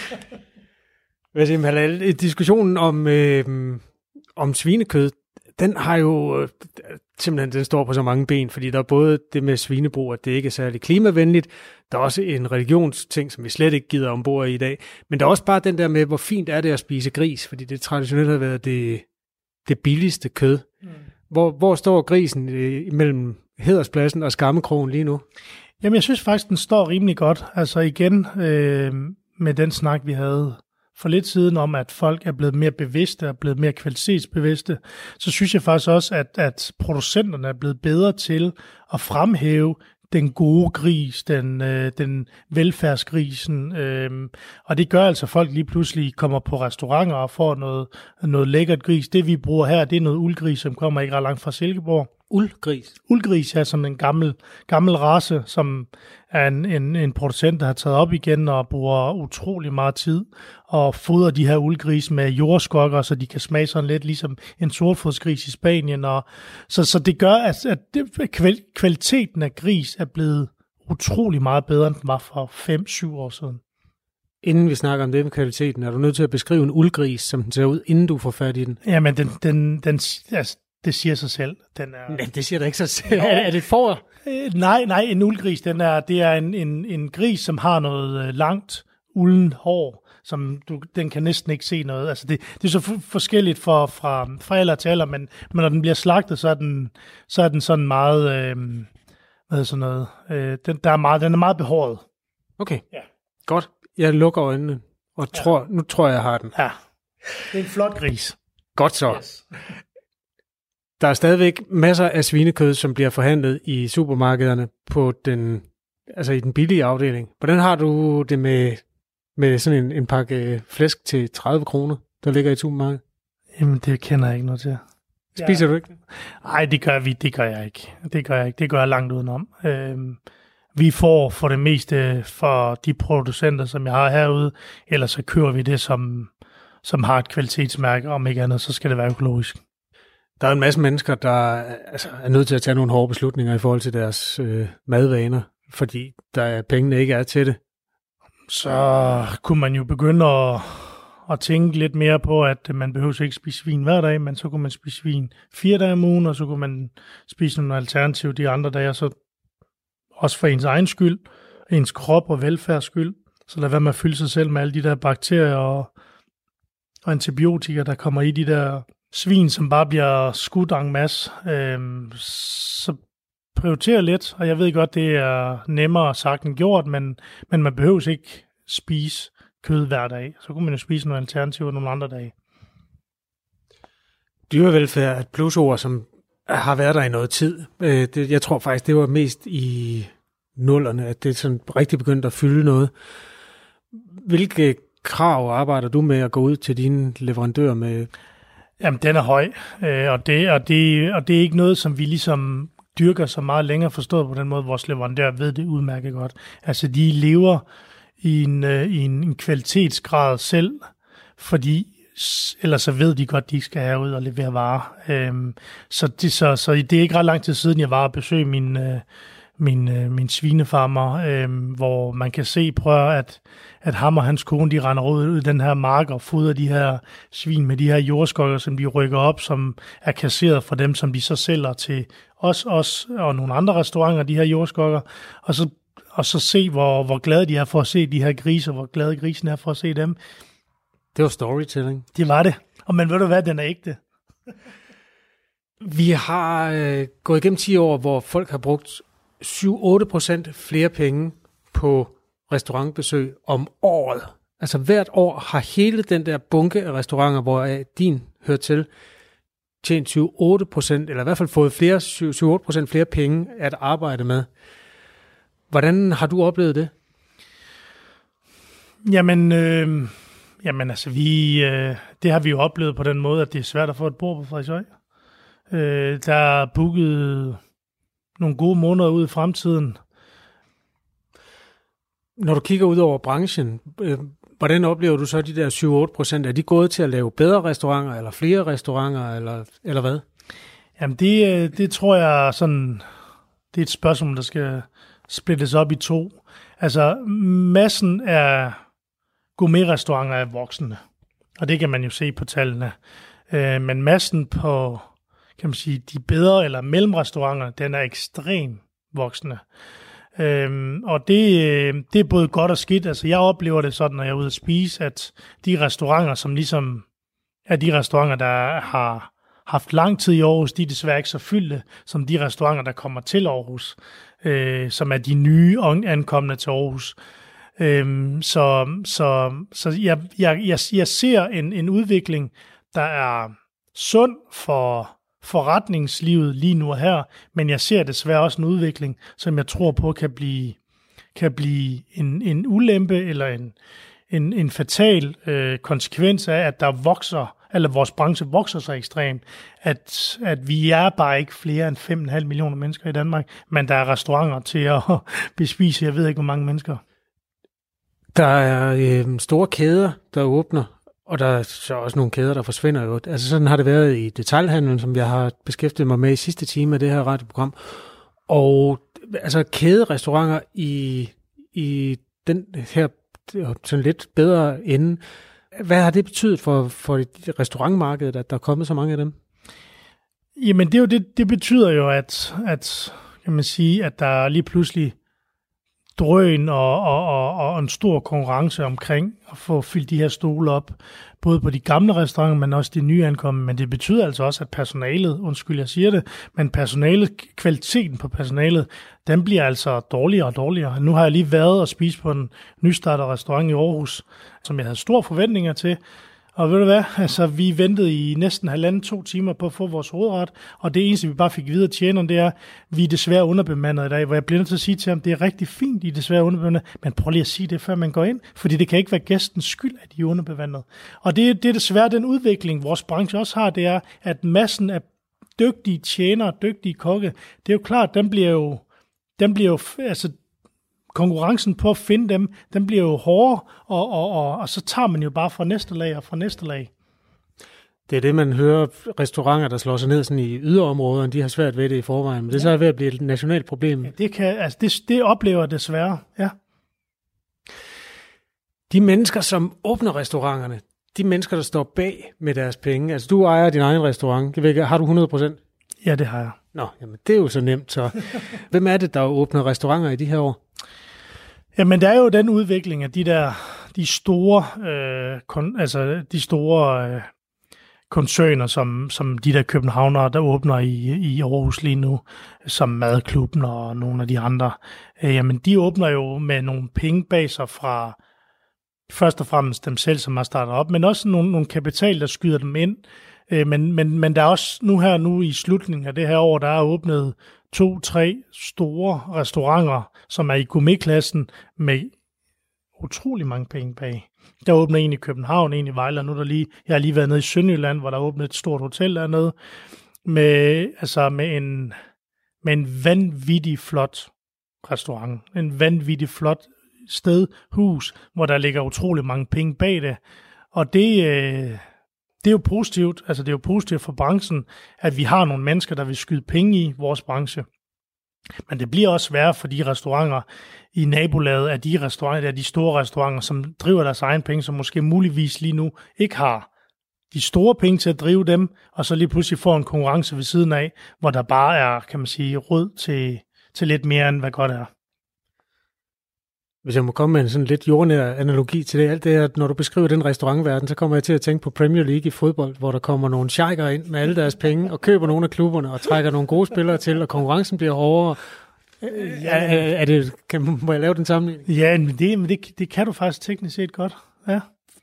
Hvad siger man? Diskussionen om, øh, om svinekød, den har jo øh, simpelthen, den står på så mange ben, fordi der er både det med svinebrug, at det ikke er særlig klimavenligt, der er også en religionsting, som vi slet ikke gider ombord i i dag, men der er også bare den der med, hvor fint er det at spise gris, fordi det traditionelt har været det, det billigste kød. Mm. Hvor, hvor står grisen øh, mellem Hæderspladsen og Skammekrogen lige nu? Jamen, jeg synes faktisk, den står rimelig godt. Altså igen, øh, med den snak, vi havde for lidt siden om, at folk er blevet mere bevidste og blevet mere kvalitetsbevidste, så synes jeg faktisk også, at, at producenterne er blevet bedre til at fremhæve den gode gris, den, øh, den velfærdsgrisen, øh, og det gør altså, at folk lige pludselig kommer på restauranter og får noget, noget lækkert gris. Det vi bruger her, det er noget uldgris, som kommer ikke ret langt fra Silkeborg. Uldgris? Uldgris er som en gammel, gammel race, som er en, en, en producent, der har taget op igen og bruger utrolig meget tid og fodrer de her uldgris med jordskokker, så de kan smage sådan lidt ligesom en sortfodsgris i Spanien. Og, så, så det gør, at, at det, kvaliteten af gris er blevet utrolig meget bedre, end den var for fem syv år siden. Inden vi snakker om det med kvaliteten, er du nødt til at beskrive en uldgris, som den ser ud, inden du får fat i den? Jamen, den, den, den, altså, det siger sig selv. Den er... Nej, det siger da ikke sig selv. Er, er det et får? Øh, nej, nej, en uldgris, den er, det er en, en, en gris, som har noget øh, langt ulden hår, som du, den kan næsten ikke se noget. Altså det, det er så f- forskelligt fra, fra, fra alder til alder, men, men når den bliver slagtet, så er den, så er den sådan meget, øh, hvad er sådan noget, øh, den, der er meget, den er meget behåret. Okay, ja. Godt. Jeg lukker øjnene, og ja. tror, nu tror jeg, jeg har den. Ja, det er en flot gris. Godt så. Yes. Der er stadigvæk masser af svinekød, som bliver forhandlet i supermarkederne på den, altså i den billige afdeling. Hvordan har du det med, med sådan en, en pakke flæsk til tredive kroner, der ligger i et supermarked? Jamen, det kender jeg ikke noget til. Spiser ja. du ikke? Nej, det gør vi, det gør jeg ikke. Det gør jeg ikke. Det gør jeg langt udenom. Øhm, vi får for det meste for de producenter, som jeg har herude, ellers så kører vi det, som, som har et kvalitetsmærke, om ikke andet, så skal det være økologisk. Der er en masse mennesker, der altså, er nødt til at tage nogle hårde beslutninger i forhold til deres øh, madvaner, fordi der pengene ikke er til det. Så kunne man jo begynde at, at tænke lidt mere på, at man behøver ikke spise svin hver dag, men så kunne man spise svin fire dage om ugen, og så kunne man spise nogle alternativer de andre dage, så også for ens egen skyld, ens krop og velfærds skyld. Så lad være med at fylde sig selv med alle de der bakterier og, og antibiotika, der kommer i de der svin, som bare bliver skudt en masse. Øhm, så prioriter lidt, og jeg ved godt, det er nemmere sagt end gjort, men, men man behøver ikke spise kød hver dag. Så kunne man jo spise nogle alternativer nogle andre dage. Dyrevelfærd er et plusord, som har været der i noget tid. Det, jeg tror faktisk, det var mest i nullerne, at det sådan rigtig begyndte at fylde noget. Hvilke krav arbejder du med at gå ud til dine leverandører med? Jamen, den er høj, øh, og, det, og, det, og det er ikke noget, som vi ligesom dyrker så meget længere, forstået på den måde, vores leverandører ved det udmærket godt. Altså, de lever i en, øh, i en, en kvalitetsgrad selv, fordi ellers så ved de godt, de skal have ud og levere varer. Øhm, så, det, så, så det er ikke ret lang tid siden, jeg var og besøgte min, øh, min, øh, min svinefarmer, øh, hvor man kan se, prøv at, at ham og hans kone, de render ud i den her mark og fodrer de her svin med de her jordskokker, som de rykker op, som er kasseret for dem, som de så sælger til os, os og nogle andre restauranter, de her jordskokker, og så, og så se, hvor, hvor glade de er for at se de her griser, hvor glade grisen er for at se dem. Det var storytelling. Det var det. Og men ved du hvad, den er ægte. Vi har øh, gået igennem ti år, hvor folk har brugt syv til otte procent flere penge på restaurantbesøg om året. Altså hvert år har hele den der bunke af restauranter, hvor din hører til, tjent syv til otte procent, eller i hvert fald fået flere syv til otte procent flere penge at arbejde med. Hvordan har du oplevet det? Jamen, øh, jamen altså, vi, øh, det har vi jo oplevet på den måde, at det er svært at få et bord på Frederiksøj. Øh, der er booket nogle gode måneder ud i fremtiden. Når du kigger ud over branchen, øh, hvordan oplever du så de der syv til otte procent? Er de gået til at lave bedre restauranter, eller flere restauranter, eller, eller hvad? Jamen det, det tror jeg sådan, det er et spørgsmål, der skal splittes op i to. Altså massen af gourmetrestauranter er voksende, og det kan man jo se på tallene. Øh, men massen på, kan man sige, de bedre eller mellemrestauranter, den er ekstremt voksende. Øhm, og det, det er både godt og skidt. Altså jeg oplever det sådan, når jeg er ude at spise, at de restauranter, som ligesom er de restauranter, der har haft lang tid i Aarhus, de er desværre ikke så fyldte, som de restauranter, der kommer til Aarhus, øh, som er de nye ankommende til Aarhus. Øhm, så så, så jeg, jeg, jeg, jeg ser en, en udvikling, der er sund for forretningslivet lige nu og her, men jeg ser desværre også en udvikling, som jeg tror på kan blive, kan blive en, en ulempe eller en, en, en fatal øh, konsekvens af, at der vokser, eller vores branche vokser så ekstremt, at, at vi er bare ikke flere end fem komma fem millioner mennesker i Danmark, men der er restauranter til at bespise, jeg ved ikke, hvor mange mennesker. Der er øh, store kæder, der åbner, og der er så også nogle kæder, der forsvinder jo. Altså sådan har det været i detailhandlen, som jeg har beskæftiget mig med i sidste time af det her radioprogram. Og altså kæderestauranter i, i den her sådan lidt bedre ende. Hvad har det betydet for, for restaurantmarkedet, at der er kommet så mange af dem? Jamen det, er jo det, det betyder jo, at, at, kan man sige, at der lige pludselig drøn og, og, og, og en stor konkurrence omkring at få fyldt de her stole op, både på de gamle restauranter, men også de nye ankomne. Men det betyder altså også, at personalet, undskyld jeg siger det, men personalet, kvaliteten på personalet, den bliver altså dårligere og dårligere. Nu har jeg lige været og spist på en nystartet restaurant i Aarhus, som jeg havde store forventninger til. Og ved du hvad, altså vi ventede i næsten halvanden to timer på at få vores hovedret, og det eneste vi bare fik videre tjeneren, det er, at vi er desværre underbemandet i dag, hvor jeg bliver nødt til at sige til ham, det er rigtig fint, I er desværre underbemandet, men prøv lige at sige det, før man går ind, fordi det kan ikke være gæstens skyld, at de er underbemandet. Og det, det er desværre den udvikling, vores branche også har, det er, at massen af dygtige tjenere, dygtige kokke, det er jo klart, den bliver jo, den bliver jo, altså konkurrencen på at finde dem, den bliver jo hårdere, og, og, og, og så tager man jo bare fra næste lag og fra næste lag. Det er det, man hører restauranter, der slår sig ned sådan i yderområderne, de har svært ved det i forvejen, men det er så ved at blive et nationalt problem. Ja, det, kan, altså det, det oplever jeg desværre, ja. De mennesker, som åbner restauranterne, de mennesker, der står bag med deres penge, altså du ejer din egen restaurant, har du hundrede procent? Ja, det har jeg. Nå, jamen det er jo så nemt, så hvem er det, der åbner restauranter i de her år? Jamen, der er jo den udvikling af de der, de store, øh, kon, altså de store øh, koncerner, som, som de der københavnere, der åbner i, i Aarhus lige nu, som Madklubben og nogle af de andre. Øh, jamen, de åbner jo med nogle penge bag sig fra først og fremmest dem selv, som har startet op, men også nogle, nogle kapital, der skyder dem ind. Øh, men, men, men der er også nu her, nu i slutningen af det her år, der er åbnet to, tre store restauranter, som er i gourmetklassen med utrolig mange penge bag. Der åbner en i København, en i Vejle, og nu er der lige, jeg har lige været nede i Sønderjylland, hvor der er åbnet et stort hotel dernede, med, altså med en, med en vanvittig flot restaurant. En vanvittig flot sted, hus, hvor der ligger utrolig mange penge bag det. Og det, øh, det er jo positivt, altså det er jo positivt for branchen, at vi har nogle mennesker, der vil skyde penge i vores branche. Men det bliver også sværere for de restauranter i nabolaget af de restauranter, af de store restauranter, som driver deres egen penge, som måske muligvis lige nu ikke har de store penge til at drive dem, og så lige pludselig får en konkurrence ved siden af, hvor der bare er, kan man sige, råd til, til lidt mere, end hvad godt er. Hvis jeg må komme med en sådan lidt jordnær analogi til det, alt det her, når du beskriver den restaurantverden, så kommer jeg til at tænke på Premier League i fodbold, hvor der kommer nogle sheiker ind med alle deres penge og køber nogle af klubberne og trækker nogle gode spillere til, og konkurrencen bliver hårdere. Er, er, er det, kan, må jeg lave den sammenligning? Ja, men, det, men det, det kan du faktisk teknisk set godt. Ja.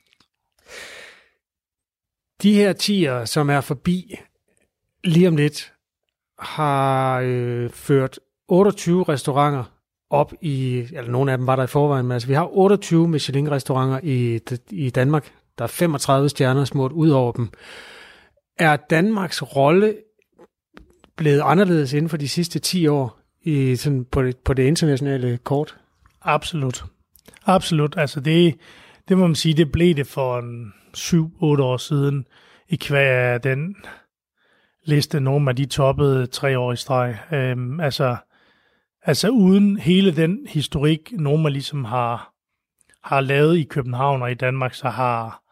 De her tier, som er forbi lige om lidt, har øh, ført otteogtyve restauranter op i, eller nogle af dem var der i forvejen, men altså vi har otteogtyve Michelin-restauranter i, i Danmark. Der er femogtredive stjerner smurt ud over dem. Er Danmarks rolle blevet anderledes inden for de sidste ti år i, sådan på, det, på det internationale kort? Absolut. Absolut. Altså det, det må man sige, det blev det for en syv otte år siden, i kvad af den liste, nogle af de toppede tre år i streg. Øhm, altså Altså uden hele den historik, nogen man ligesom har, har lavet i København og i Danmark, så har,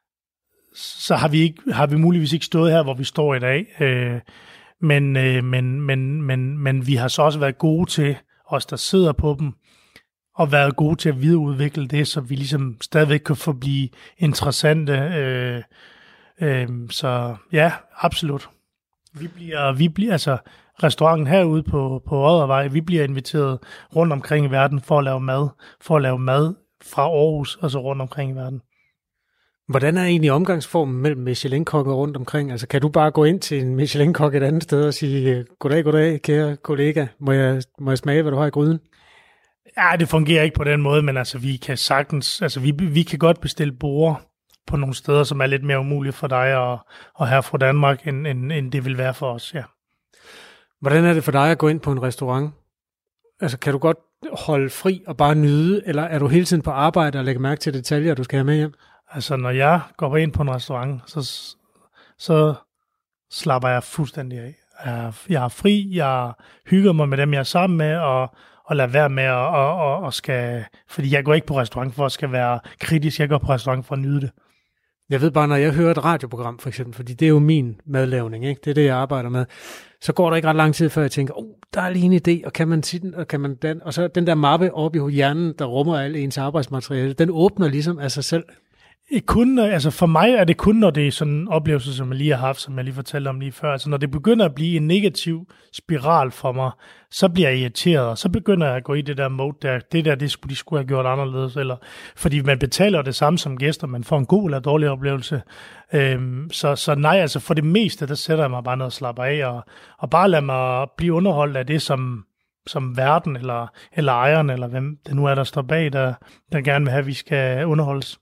så har, vi, ikke, har vi muligvis ikke stået her, hvor vi står i dag. Øh, men, øh, men, men, men, men vi har så også været gode til, os der sidder på dem, og været gode til at videreudvikle det, så vi ligesom stadigvæk kan forblive interessante. Øh, øh, så ja, absolut. Vi bliver, vi bliver altså... Restauranten herude på, på Oddervej, vi bliver inviteret rundt omkring i verden for at lave mad, for at lave mad fra Aarhus, og så rundt omkring i verden. Hvordan er egentlig omgangsformen mellem Michelin-kokker rundt omkring? Altså kan du bare gå ind til en Michelin-kok et andet sted og sige, goddag, goddag, kære kollega, må jeg, må jeg smage, hvad du har i gryden? Ja, det fungerer ikke på den måde, men altså vi kan sagtens, altså vi, vi kan godt bestille borde på nogle steder, som er lidt mere umuligt for dig og, og her fra Danmark, end, end, end det vil være for os, ja. Hvordan er det for dig at gå ind på en restaurant? Altså, kan du godt holde fri og bare nyde, eller er du hele tiden på arbejde og lægge mærke til detaljer, du skal have med hjem? Altså, når jeg går ind på en restaurant, så, så slapper jeg fuldstændig af. Jeg er fri, jeg hygger mig med dem, jeg er sammen med, og, og lader være med at og, og, og skal... Fordi jeg går ikke på restaurant for at skal være kritisk, jeg går på restaurant for at nyde det. Jeg ved bare, når jeg hører et radioprogram, for eksempel, fordi det er jo min madlavning, ikke? Det er det, jeg arbejder med. Så går der ikke ret lang tid, før jeg tænker, oh, der er lige en idé, og kan man sige den, og kan man den, og så den der mappe oppe i hjernen, der rummer alle ens arbejdsmateriale, den åbner ligesom af sig selv. Kun, altså for mig er det kun, når det er sådan en oplevelse, som jeg lige har haft, som jeg lige fortalte om lige før. Altså når det begynder at blive en negativ spiral for mig, så bliver jeg irriteret, og så begynder jeg at gå i det der mode der, det der, det skulle de skulle have gjort anderledes, eller fordi man betaler det samme som gæster, man får en god eller dårlig oplevelse. Øhm, så, så nej, altså for det meste, der sætter jeg mig bare ned og slapper af, og, og bare lader mig blive underholdt af det, som, som verden, eller, eller ejeren, eller hvem det nu er, der står bag, der, der gerne vil have, at vi skal underholdes.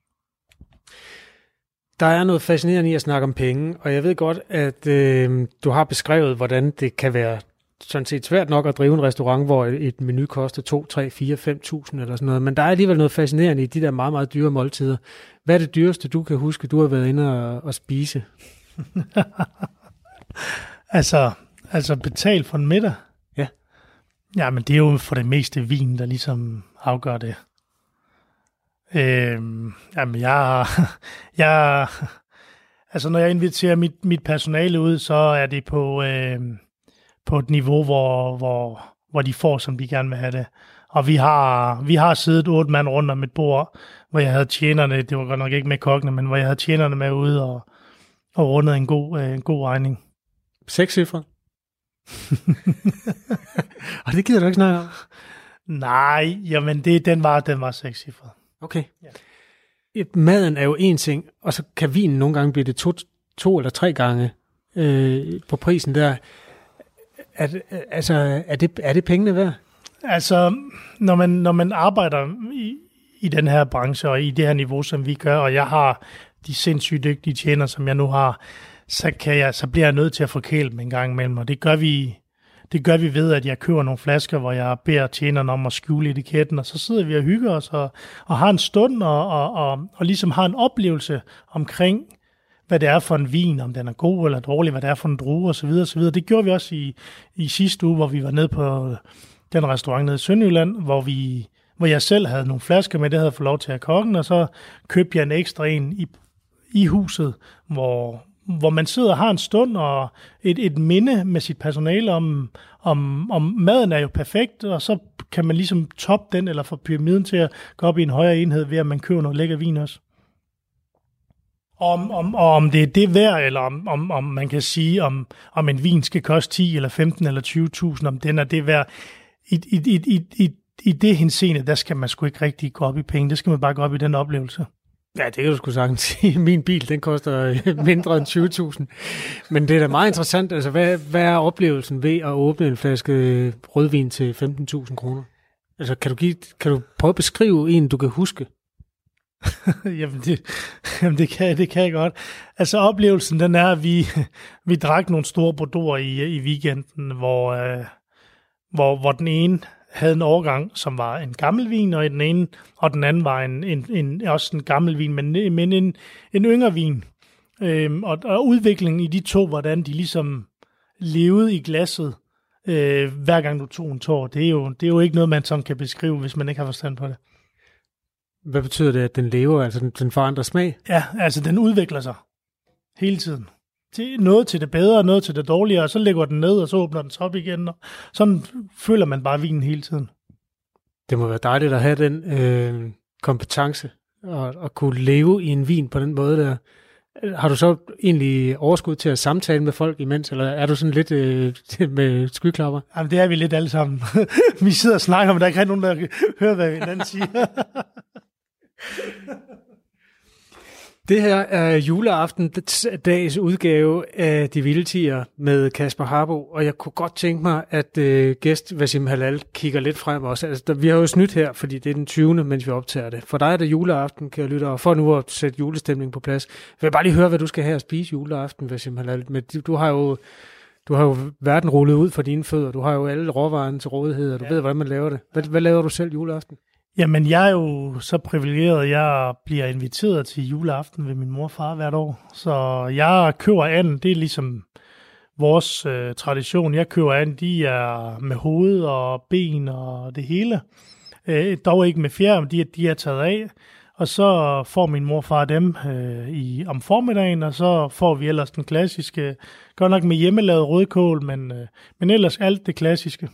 Der er noget fascinerende i at snakke om penge, og jeg ved godt, at øh, du har beskrevet, hvordan det kan være sådan set svært nok at drive en restaurant, hvor et menu koster to, tre, fire, fem tusind eller sådan noget, men der er alligevel noget fascinerende i de der meget, meget dyre måltider. Hvad er det dyreste, du kan huske, du har været inde og, og spise? altså, altså betalt for en middag? Ja. Ja, men det er jo for det meste vin, der ligesom afgør det. Øhm, jamen, jeg, jeg, altså når jeg inviterer mit, mit personale ud, så er det på, øh, på et niveau, hvor, hvor, hvor de får, som de gerne vil have det. Og vi har, vi har siddet otte mand rundt om et bord, hvor jeg havde tjenerne, det var godt nok ikke med kokkene, men hvor jeg havde tjenerne med ude og, og rundet en god, øh, en god regning. Seks cifre? Og det gider du ikke snakke om? Nej, jamen det, den var, den var seks cifre. Okay. Ja. Maden er jo en ting, og så kan vinen nogle gange blive det to, to eller tre gange øh, på prisen der. Er det, altså, er det, er det pengene værd? Altså, når man, når man arbejder i, i den her branche og i det her niveau, som vi gør, og jeg har de sindssygt dygtige tjener, som jeg nu har, så, kan jeg, så bliver jeg nødt til at forkæle dem en gang imellem, og det gør vi det gør vi ved, at jeg køber nogle flasker, hvor jeg beder tjenerne om at skjule etiketten, og så sidder vi og hygger os og, og har en stund og, og, og, og ligesom har en oplevelse omkring, hvad det er for en vin, om den er god eller dårlig, hvad det er for en drue osv. osv. Det gjorde vi også i, i sidste uge, hvor vi var nede på den restaurant nede i Sønderjylland, hvor, vi, hvor jeg selv havde nogle flasker med, det havde jeg fået lov til at kokke, og så købte jeg en ekstra en i, i huset, hvor, hvor man sidder og har en stund og et, et minde med sit personale om, om, om maden er jo perfekt, og så kan man ligesom toppe den, eller få pyramiden til at gå op i en højere enhed, ved at man køber noget lækker vin også. Om, om, og om det er det værd, eller om, om, om man kan sige, om, om en vin skal koste ti eller femten eller tyve tusind, om den er det værd. I, i, i, i, i det henseende, der skal man sgu ikke rigtig gå op i penge. Det skal man bare gå op i den oplevelse. Ja, det kan du sgu sagtens sige. Min bil, den koster mindre end tyve tusind. Men det er da meget interessant. Altså, hvad, hvad er oplevelsen ved at åbne en flaske rødvin til femten tusind kroner? Altså, kan du, give, kan du prøve at beskrive en, du kan huske? jamen, det, jamen det, kan, det kan jeg godt. Altså, oplevelsen, den er, at vi, vi drak nogle store bordeauxer i, i weekenden, hvor, øh, hvor, hvor den ene havde en årgang, som var en gammel vin, og den ene, og den anden var en, en, en, også en gammel vin, men, men en, en yngre vin. Øhm, og, og udviklingen i de to, hvordan de ligesom levede i glasset, øh, hver gang du tog en tår, det er, jo, det er jo ikke noget, man sådan kan beskrive, hvis man ikke har forstand på det. Hvad betyder det, at den lever, altså den, den forandrer smag? Ja, altså den udvikler sig hele tiden. Til, noget til det bedre, noget til det dårligere, og så lægger den ned, og så åbner den sig op igen. Og sådan føler man bare vinen hele tiden. Det må være dejligt at have den øh, kompetence, og, og kunne leve i en vin på den måde der. Har du så egentlig overskud til at samtale med folk imens, eller er du sådan lidt øh, med skyklapper? Jamen, det er vi lidt alle sammen. Vi sidder og snakker, men der er ikke nogen, der hører, hvad hinanden siger. Det her er juleaften dags udgave af De Vilde Tier med Kasper Harbo, og jeg kunne godt tænke mig, at øh, gæst Wassim Hallal kigger lidt frem også. Altså, der, vi har jo snydt her, fordi det er den tyvende mens vi optager det. For dig er det juleaften, kan jeg lytte, og for nu at sætte julestemning på plads. Jeg vil bare lige høre, hvad du skal have at spise juleaften, Wassim Hallal. Men du, du har jo du har jo verden rullet ud for dine fødder. Du har jo alle råvarerne til rådighed, og du ja. ved, hvordan man laver det. Hvad, hvad laver du selv juleaften? Jamen, jeg er jo så privilegeret, jeg bliver inviteret til juleaften ved min mor og far hvert år. Så jeg køber anden, det er ligesom vores øh, tradition. Jeg køber anden, de er med hoved og ben og det hele. Øh, dog ikke med fjer, men de, de er taget af. Og så får min mor og far dem øh, i, om formiddagen, og så får vi ellers den klassiske, godt nok med hjemmelavet rødkål, men, øh, men ellers alt det klassiske.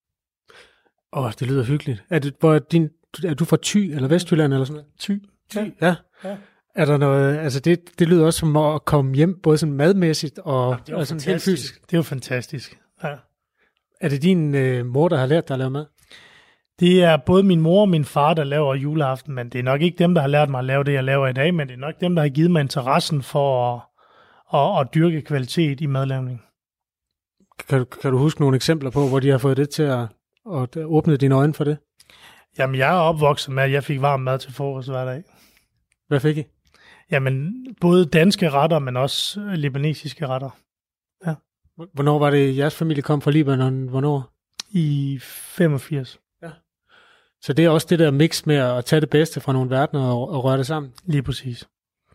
Åh, oh, det lyder hyggeligt. Er, det, hvor er, din, er du fra Thy eller Vestjylland eller sådan noget? Thy. Thy, ja. ja. Er der noget, altså det, det lyder også som at komme hjem, både sådan madmæssigt og, ja, og sådan helt fysisk. Det er jo fantastisk, ja. Er det din øh, mor, der har lært dig at lave mad? Det er både min mor og min far, der laver juleaften, men det er nok ikke dem, der har lært mig at lave det, jeg laver i dag, men det er nok dem, der har givet mig interessen for at, at, at dyrke kvalitet i madlavning. Kan du, kan du huske nogle eksempler på, hvor de har fået det til at, at åbne dine øjne for det? Jamen, jeg er opvokset med, at jeg fik varm mad til frokost hver dag. Hvad fik I? Jamen, både danske retter, men også libanesiske retter. Ja. Hvornår var det, jeres familie kom fra Libanon? Hvornår? I femogfirs. Ja. Så det er også det der mix med at tage det bedste fra nogle verdener og, og røre det sammen? Lige præcis.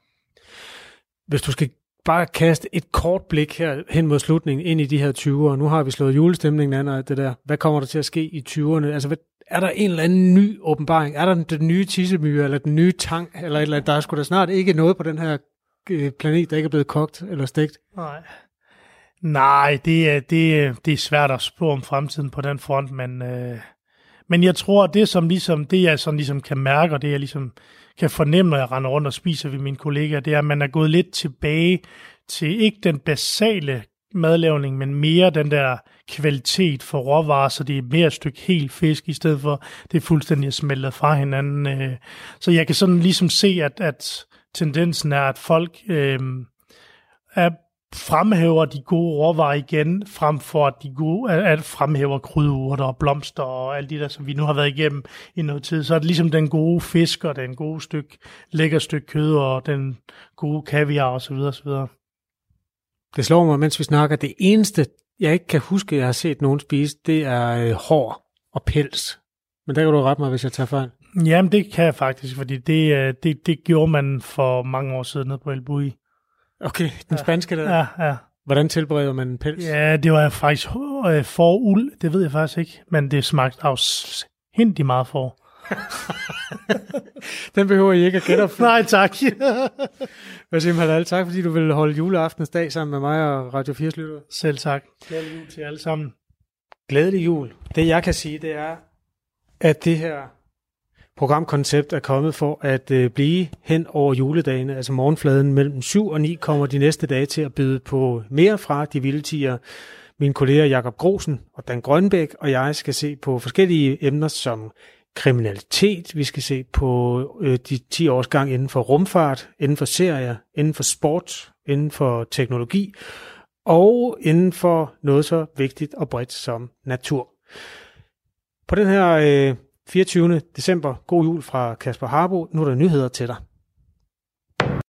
Hvis du skal bare kaste et kort blik her hen mod slutningen ind i de her tyvere, nu har vi slået julestemningen an og alt det der. Hvad kommer der til at ske i tyverne? Altså, er der en eller anden ny åbenbaring? Er der den nye tissemyre, eller den nye tang, eller et eller andet? Der er sgu da snart ikke noget på den her planet, der ikke er blevet kogt eller stegt. Nej, Nej det, er, det, det er svært at spå om fremtiden på den front, men, øh, men jeg tror, det som ligesom, det jeg sådan ligesom kan mærke, og det jeg ligesom kan fornemme, når jeg render rundt og spiser ved mine kollegaer, det er, at man er gået lidt tilbage til ikke den basale madlavning, men mere den der kvalitet for råvarer, så det er mere et stykke helt fisk, i stedet for det er fuldstændig smeltet fra hinanden. Så jeg kan sådan ligesom se, at, at tendensen er, at folk øh, er fremhæver de gode råvarer igen, frem for at de gode, at fremhæver krydderurter og blomster og alt det der, som vi nu har været igennem i noget tid. Så er det ligesom den gode fisk og den gode stykke, lækker stykke kød og den gode kaviar og så videre og så videre. Det slår mig, mens vi snakker, det eneste, jeg ikke kan huske, jeg har set nogen spise, det er øh, hår og pels. Men der kan du rette mig, hvis jeg tager fejl. Jamen, det kan jeg faktisk, fordi det, det, det gjorde man for mange år siden nede på El Bulli. Okay, den spanske der. Ja, ja. Hvordan tilbereder man en pels? Ja, det var faktisk øh, for uld, det ved jeg faktisk ikke, men det smagte også hindig meget for. Den behøver I ikke at gætte op. Nej, tak. Wasim Hallal, tak fordi du ville holde juleaftensdag sammen med mig og Radio fire lytter. Selv tak. Glædelig jul til alle sammen. Glædelig jul. Det jeg kan sige, det er, at det her programkoncept er kommet for at øh, blive hen over juledagene, altså morgenfladen mellem syv og ni kommer de næste dage til at byde på mere fra De Vilde Tiere. Mine kolleger Jakob Grosen og Dan Grønbæk og jeg skal se på forskellige emner som kriminalitet. Vi skal se på øh, de ti års gang inden for rumfart, inden for serier, inden for sport, inden for teknologi og inden for noget så vigtigt og bredt som natur. På den her øh, fireogtyvende december, god jul fra Kasper Harbo. Nu er der nyheder til dig.